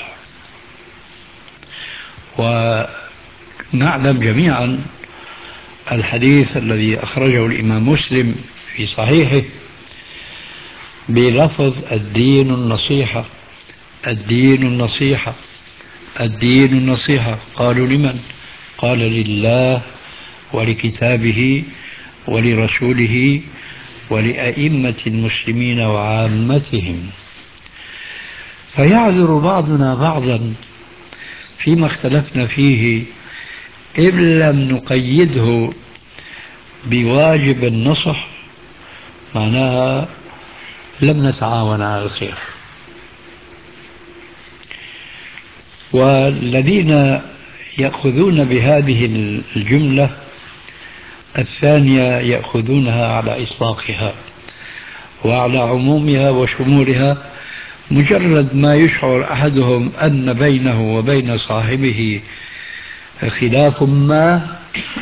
ونعلم جميعا الحديث الذي أخرجه الإمام مسلم في صحيحه بلفظ الدين النصيحة، الدين النصيحة، الدين النصيحة. قالوا لمن؟ قال لله ولكتابه ولرسوله ولأئمة المسلمين وعامتهم. فيعذر بعضنا بعضا فيما اختلفنا فيه إن لم نقيده بواجب النصح، معناها لم نتعاون على الخير. والذين يأخذون بهذه الجملة الثانية يأخذونها على إطلاقها وعلى عمومها وشمولها، مجرد ما يشعر أحدهم أن بينه وبين صاحبه خلاف ما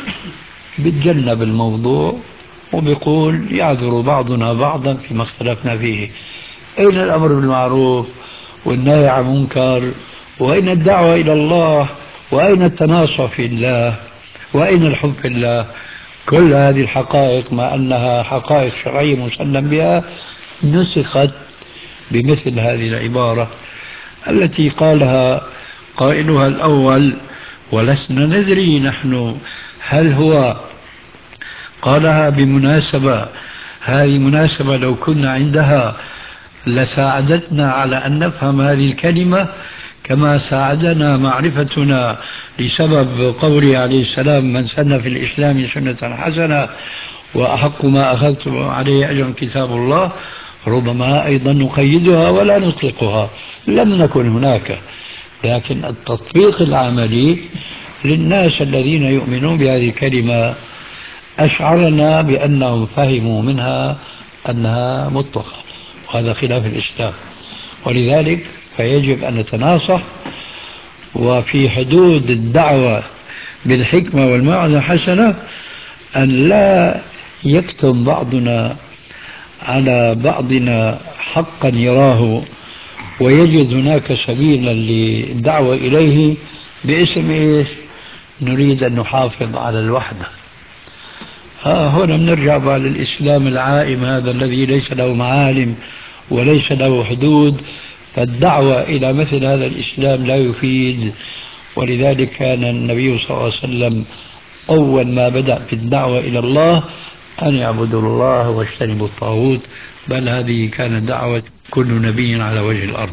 بيتجنب الموضوع وبيقول يعذر بعضنا بعضا فيما اختلفنا فيه. أين الأمر بالمعروف والنهي عن المنكر؟ وأين الدعوة إلى الله؟ وأين التناصح في الله؟ وأين الحب في الله؟ كل هذه الحقائق مع أنها حقائق شرعية مسلم بها نسخت بمثل هذه العبارة التي قالها قائلها الأول ولسنا ندري نحن هل هو قالها بمناسبة. هذه مناسبة لو كنا عندها لساعدتنا على أن نفهم هذه الكلمة كما ساعدنا معرفتنا لسبب قوله عليه السلام من سن في الإسلام سنة حسنة وأحق ما أخذت عليه أجر كتاب الله. ربما أيضا نقيدها ولا نطلقها، لم نكن هناك، لكن التطبيق العملي للناس الذين يؤمنون بهذه الكلمة أشعرنا بأنهم فهموا منها أنها مطلقة، وهذا خلاف الإسلام. ولذلك فيجب أن نتناصح وفي حدود الدعوة بالحكمة والموعظة الحسنة، أن لا يكتم بعضنا على بعضنا حقا يراه ويجد هناك سبيلا للدعوة إليه باسم إيش؟ نريد أن نحافظ على الوحدة. ها هنا بنرجع بقى للإسلام العائم هذا الذي ليس له معالم وليس له حدود، فالدعوة إلى مثل هذا الإسلام لا يفيد. ولذلك كان النبي صلى الله عليه وسلم أول ما بدأ في الدعوة إلى الله أن يعبدوا الله واجتنبوا الطاغوت، بل هذه كانت دعوة كل نبي على وجه الأرض.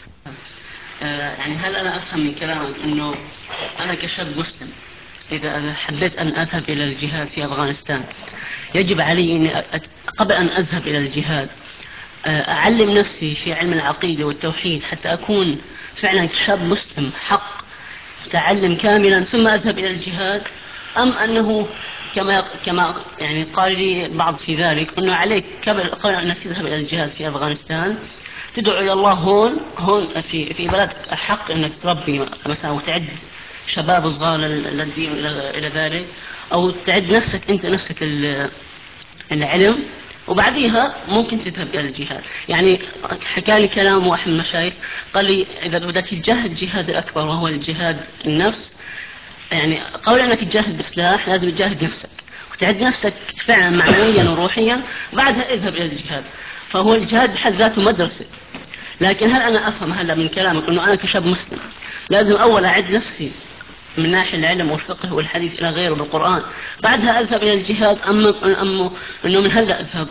يعني هل أنا أفهم من كلامك أنه أنا كشاب مسلم إذا حبيت أن أذهب إلى الجهاد في أفغانستان يجب علي أن قبل أن أذهب إلى الجهاد أعلم نفسي في علم العقيدة والتوحيد حتى أكون فعلا شاب مسلم حق تعلم كاملا ثم أذهب إلى الجهاد، أم أنه كما كما يعني قال لي بعض في ذلك أنه عليك قبل أنك تذهب إلى الجهاد في أفغانستان تدعو إلى الله هون هون في في بلدك الحق أنك تربي مثلا وتعد شباب صغار للدين إلى إلى ذلك، أو تعد نفسك أنت نفسك العلم وبعديها ممكن تذهب إلى الجهاد. يعني حكى لي كلام واحد من المشايخ قال لي إذا بدك تجاهد الجهاد الأكبر وهو الجهاد النفس، يعني قول أنك تجاهد بسلاح لازم تجاهد نفسك وتعد نفسك فعلا معنويا وروحيا، بعدها اذهب إلى الجهاد. فهو الجهاد بحد ذاته مدرسة. لكن هل أنا أفهم هلا من كلامك أنه أنا كشاب مسلم لازم أول أعد نفسي من ناحية العلم والفقه والحديث إلى غيره بالقرآن بعدها أذهب إلى الجهاد، أم أم أنه من هلا أذهب؟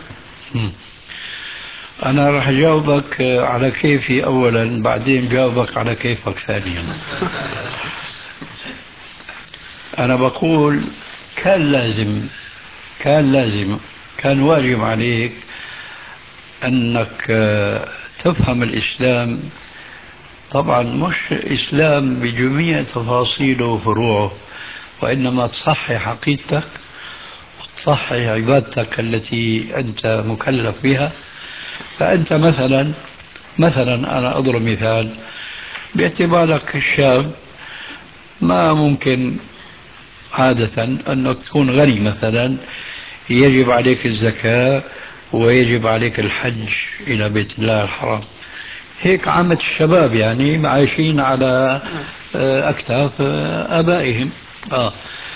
أنا راح أجاوبك على كيفي أولا، بعدين جاوبك على كيفك ثانيا. أنا بقول كان لازم كان لازم كان واجب عليك أنك تفهم الإسلام. طبعا مش إسلام بجميع تفاصيله وفروعه، وإنما تصحح عقيدتك وتصحح عبادتك التي أنت مكلف بها. فأنت مثلا مثلا أنا أضرب مثال باعتبارك الشاب، ما ممكن عادة أنك تكون غني مثلا يجب عليك الزكاة ويجب عليك الحج إلى بيت الله الحرام. هيك عامة الشباب يعني عايشين على أكتاف آبائهم. آه.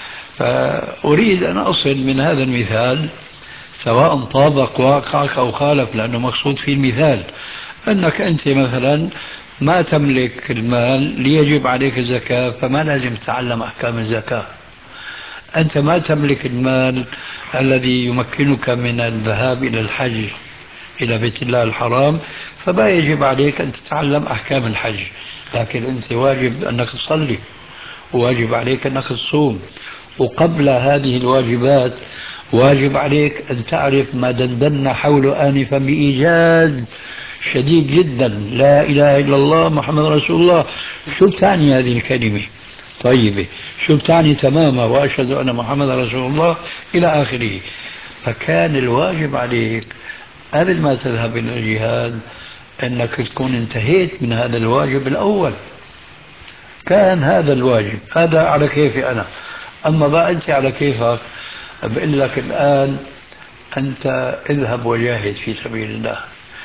فأريد أن أصل من هذا المثال، سواء طابق واقعك أو خالف، لأنه مقصود في المثال أنك أنت مثلا ما تملك المال ليجب عليك الزكاة، فما لازم تتعلم أحكام الزكاة. أنت ما تملك المال الذي يمكنك من الذهاب إلى الحج إلى بيت الله الحرام، فما يجب عليك أن تتعلم أحكام الحج. لكن أنت واجب أنك تصلي، وواجب عليك أنك تصوم، وقبل هذه الواجبات واجب عليك أن تعرف ما دندنا حوله آنفا بإيجاز شديد جدا: لا إله إلا الله محمد رسول الله. شو بتعني هذه الكلمة؟ طيبة. شو بتعني تماما وأشهد أن محمد رسول الله إلى آخره. فكان الواجب عليك قبل ما تذهب إلى الجهاد أنك تكون انتهيت من هذا الواجب الأول. كان هذا الواجب، هذا على كيفي أنا. أما بقى أنت على كيفك، بقول لك الآن أنت اذهب وجاهد في سبيل الله،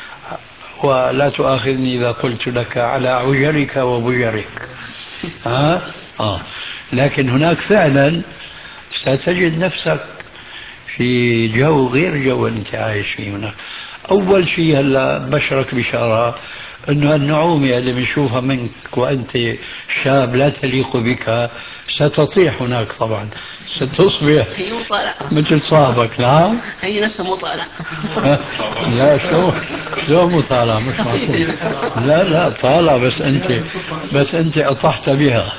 ولا تؤاخذني إذا قلت لك على عجرك وبجرك. ها؟ آه. لكن هناك فعلا ستجد نفسك في جو غير جو أنت عايش فيه هناك. أول شيء هلا بشرك بشارة أنه النعومة اللي بنشوفها منك وأنت شاب لا تليق بك ستطيح هناك طبعا، ستصبح هي مطالعة مثل صاحبك. نعم، هي نفسها مطالعة. لا شو شو مطالعة؟ مش معقول. لا لا طالع، بس أنت بس أنت أطحت بها.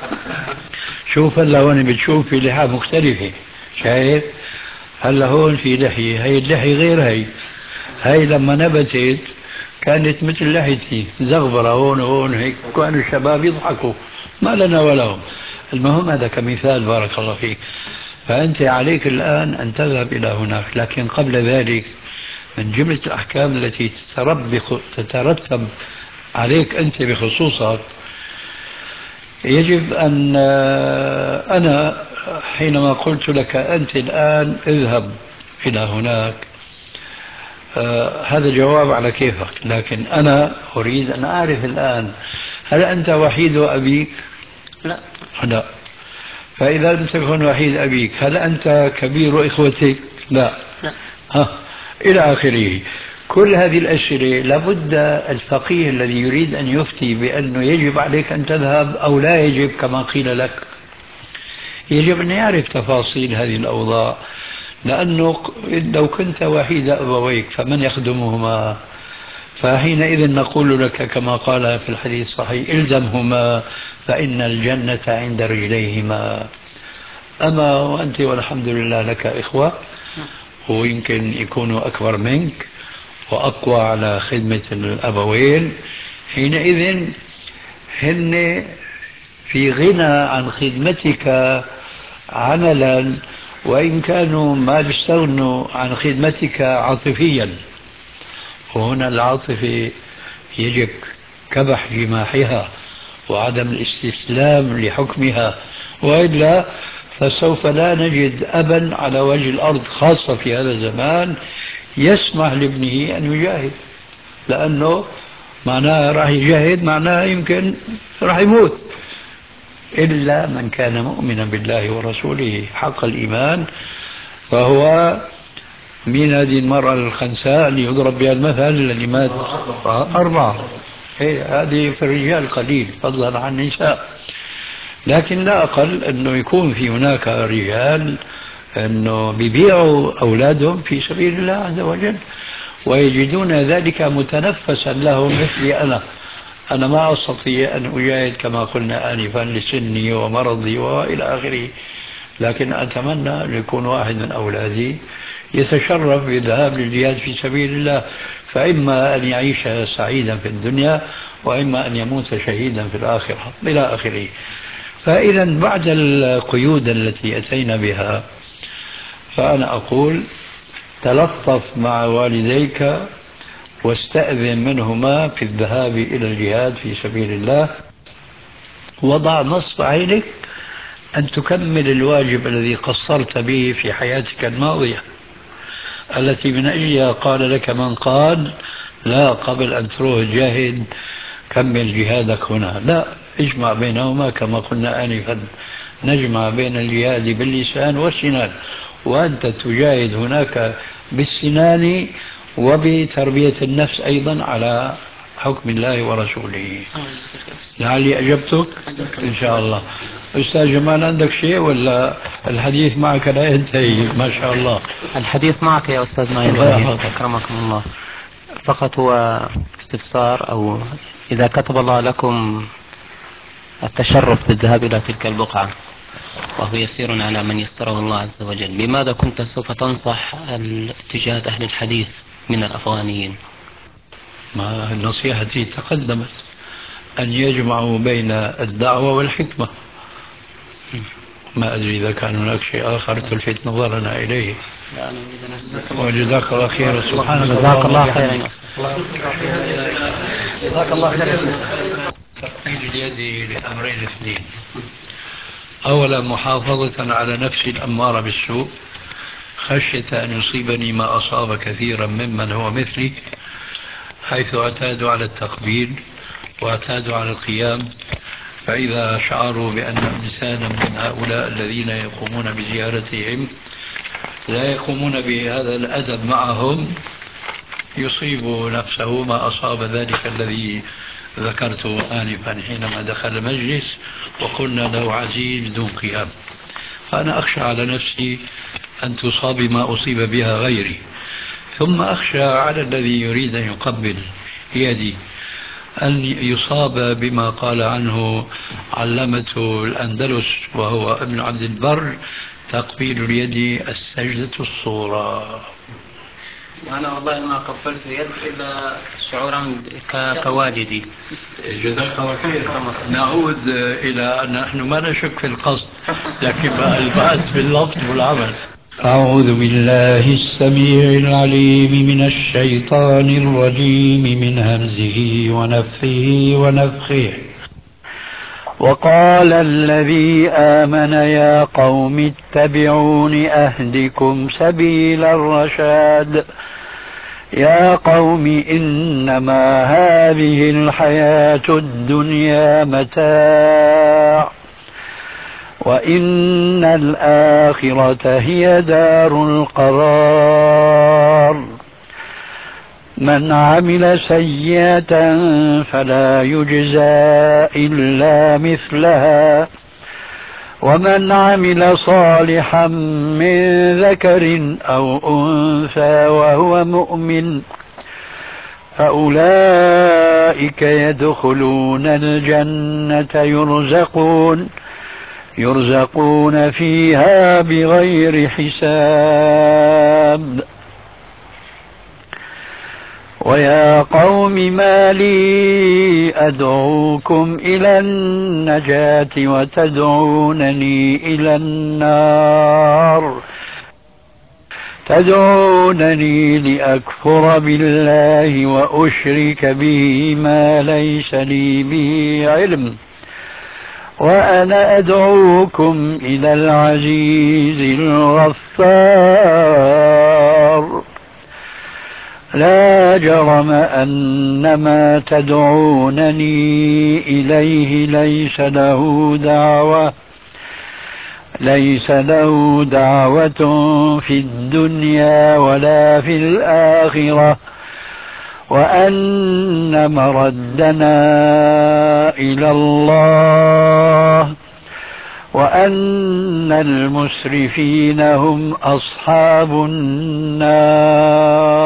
شوف هلا هون بتشوف في لحى مختلفة، شايف؟ هلا هون في لحية، هي اللحية غير هي. هي لما نبتت كانت مثل لحيتي زغبرة هون وهون هيك، كانوا الشباب يضحكوا ما لنا ولهم. المهم هذا كمثال، بارك الله فيك. فأنت عليك الآن أن تذهب إلى هناك، لكن قبل ذلك من جملة الأحكام التي تترتب عليك أنت بخصوصك، يجب أن أنا حينما قلت لك أنت الآن اذهب إلى هناك، آه هذا جواب على كيفك، لكن أنا أريد أن أعرف الآن: هل أنت وحيد أبيك؟ لا. لا. فإذا لم تكن وحيد أبيك، هل أنت كبير إخوتك؟ لا. لا. ها. إلى آخره. كل هذه الأسئلة لابد الفقيه الذي يريد أن يفتي بأنه يجب عليك أن تذهب أو لا يجب كما قيل لك، يجب أن يعرف تفاصيل هذه الأوضاع. لأنه لو كنت وحيد أبويك فمن يخدمهما؟ فحينئذ نقول لك كما قال في الحديث الصحيح: إلزمهما فإن الجنة عند رجليهما. أما وأنت والحمد لله لك إخوة، ويمكن يكونوا أكبر منك وأقوى على خدمة الأبوين، حينئذ هن في غنى عن خدمتك عملا، وإن كانوا ما بيستغنوا عن خدمتك عاطفيا. وهنا العاطفة يجب كبح جماحها وعدم الاستسلام لحكمها، وإلا فسوف لا نجد أبا على وجه الأرض، خاصة في هذا الزمان، يسمح لابنه أن يجاهد، لأنه معناه راح يجاهد، معناه يمكن راح يموت، إلا من كان مؤمنا بالله ورسوله حق الإيمان، فهو من هذه المرأة الخنساء اللي يضرب بها المثل الذي مات أربعة. إيه هذه في الرجال قليل فضلا عن النساء، لكن لا أقل أنه يكون في هناك رجال أنه بيبيعوا أولادهم في سبيل الله عز وجل ويجدون ذلك متنفسا لهم، مثلي أنا أنا ما أستطيع أن أجاهد كما قلنا آنفا لسني ومرضي وإلى آخره، لكن أتمنى أن يكون واحد من أولادي يتشرف بالذهاب للجهاد في سبيل الله، فإما أن يعيش سعيدا في الدنيا وإما أن يموت شهيدا في الآخرة إلى آخره. فإذا بعد القيود التي أتينا بها، فأنا أقول تلطف مع والديك واستأذن منهما في الذهاب إلى الجهاد في سبيل الله، وضع نصب عينك أن تكمل الواجب الذي قصرت به في حياتك الماضية، التي من أجلها قال لك من قال لا قبل أن تروح جاهد كمل جهادك هنا، لا، اجمع بينهما كما قلنا آنفا، نجمع بين الجهاد باللسان والسنان، وأنت تجاهد هناك بالسنان وبتربية النفس أيضا على حكم الله ورسوله. لعلي أجبتك إن شاء الله. أستاذ جمال عندك شيء ولا الحديث معك لا ينتهي؟ ما شاء الله. الحديث معك يا أستاذ ما ينتهي أكرمكم الله. فقط هو استفسار، أو إذا كتب الله لكم التشرف بالذهاب إلى تلك البقعة وهو يسير على من يسره الله عز وجل، بماذا كنت سوف تنصح اتجاه أهل الحديث من الأفغانيين؟ ما نصيحتي تقدمت، أن يجمعوا بين الدعوة والحكمة. ما أدري إذا كان هناك شيء آخر تلفت نظرنا إليه. وجزاك الله خير. سبحانك جزاك الله خيرا. جزاك الله خير. تفعيل اليد لأمرين اثنين: أولا محافظة على نفسي الأمارة بالسوء خشية أن يصيبني ما أصاب كثيرا ممن هو مثلي، حيث اعتادوا على التقبيل واعتادوا على القيام، فإذا شعروا بأن إنسانا من هؤلاء الذين يقومون بزيارتهم لا يقومون بهذا الأدب معهم، يصيب نفسه ما أصاب ذلك الذي ذكرته آنفا حينما دخل المجلس وقلنا له عزيز ذو قيام. فأنا أخشى على نفسي أن تصاب بما أصيب بها غيري، ثم أخشى على الذي يريد أن يقبل يدي أن يصاب بما قال عنه علمة الأندلس وهو ابن عبد البر: تقبيل اليد السجدة الصغرى. أنا والله ما قبلت يد إلا شعورا كوالدي. جزاك الله خير. نعود إلى أن نحن ما نشك في القصد، لكن البحث في اللفظ والعمل. أعوذ بالله السميع العليم من الشيطان الرجيم من همزه ونفخه ونفخه. وقال الذي آمن يا قوم اتبعون أهدكم سبيل الرشاد. يا قوم إنما هذه الحياة الدنيا متاع وإن الآخرة هي دار القرار. من عمل سيئة فلا يجزى إلا مثلها ومن عمل صالحا من ذكر أو أنثى وهو مؤمن فأولئك يدخلون الجنة يرزقون يرزقون فيها بغير حساب. ويا قوم ما لي أدعوكم إلى النجاة وتدعونني إلى النار تدعونني لأكفر بالله وأشرك به ما ليس لي به علم وأنا أدعوكم إلى العزيز الغفار. لا جرم أن ما تدعونني إليه ليس له دعوة ليس له دعوة في الدنيا ولا في الآخرة، وأن مردنا إلى الله، وأن المسرفين هم أصحاب النار.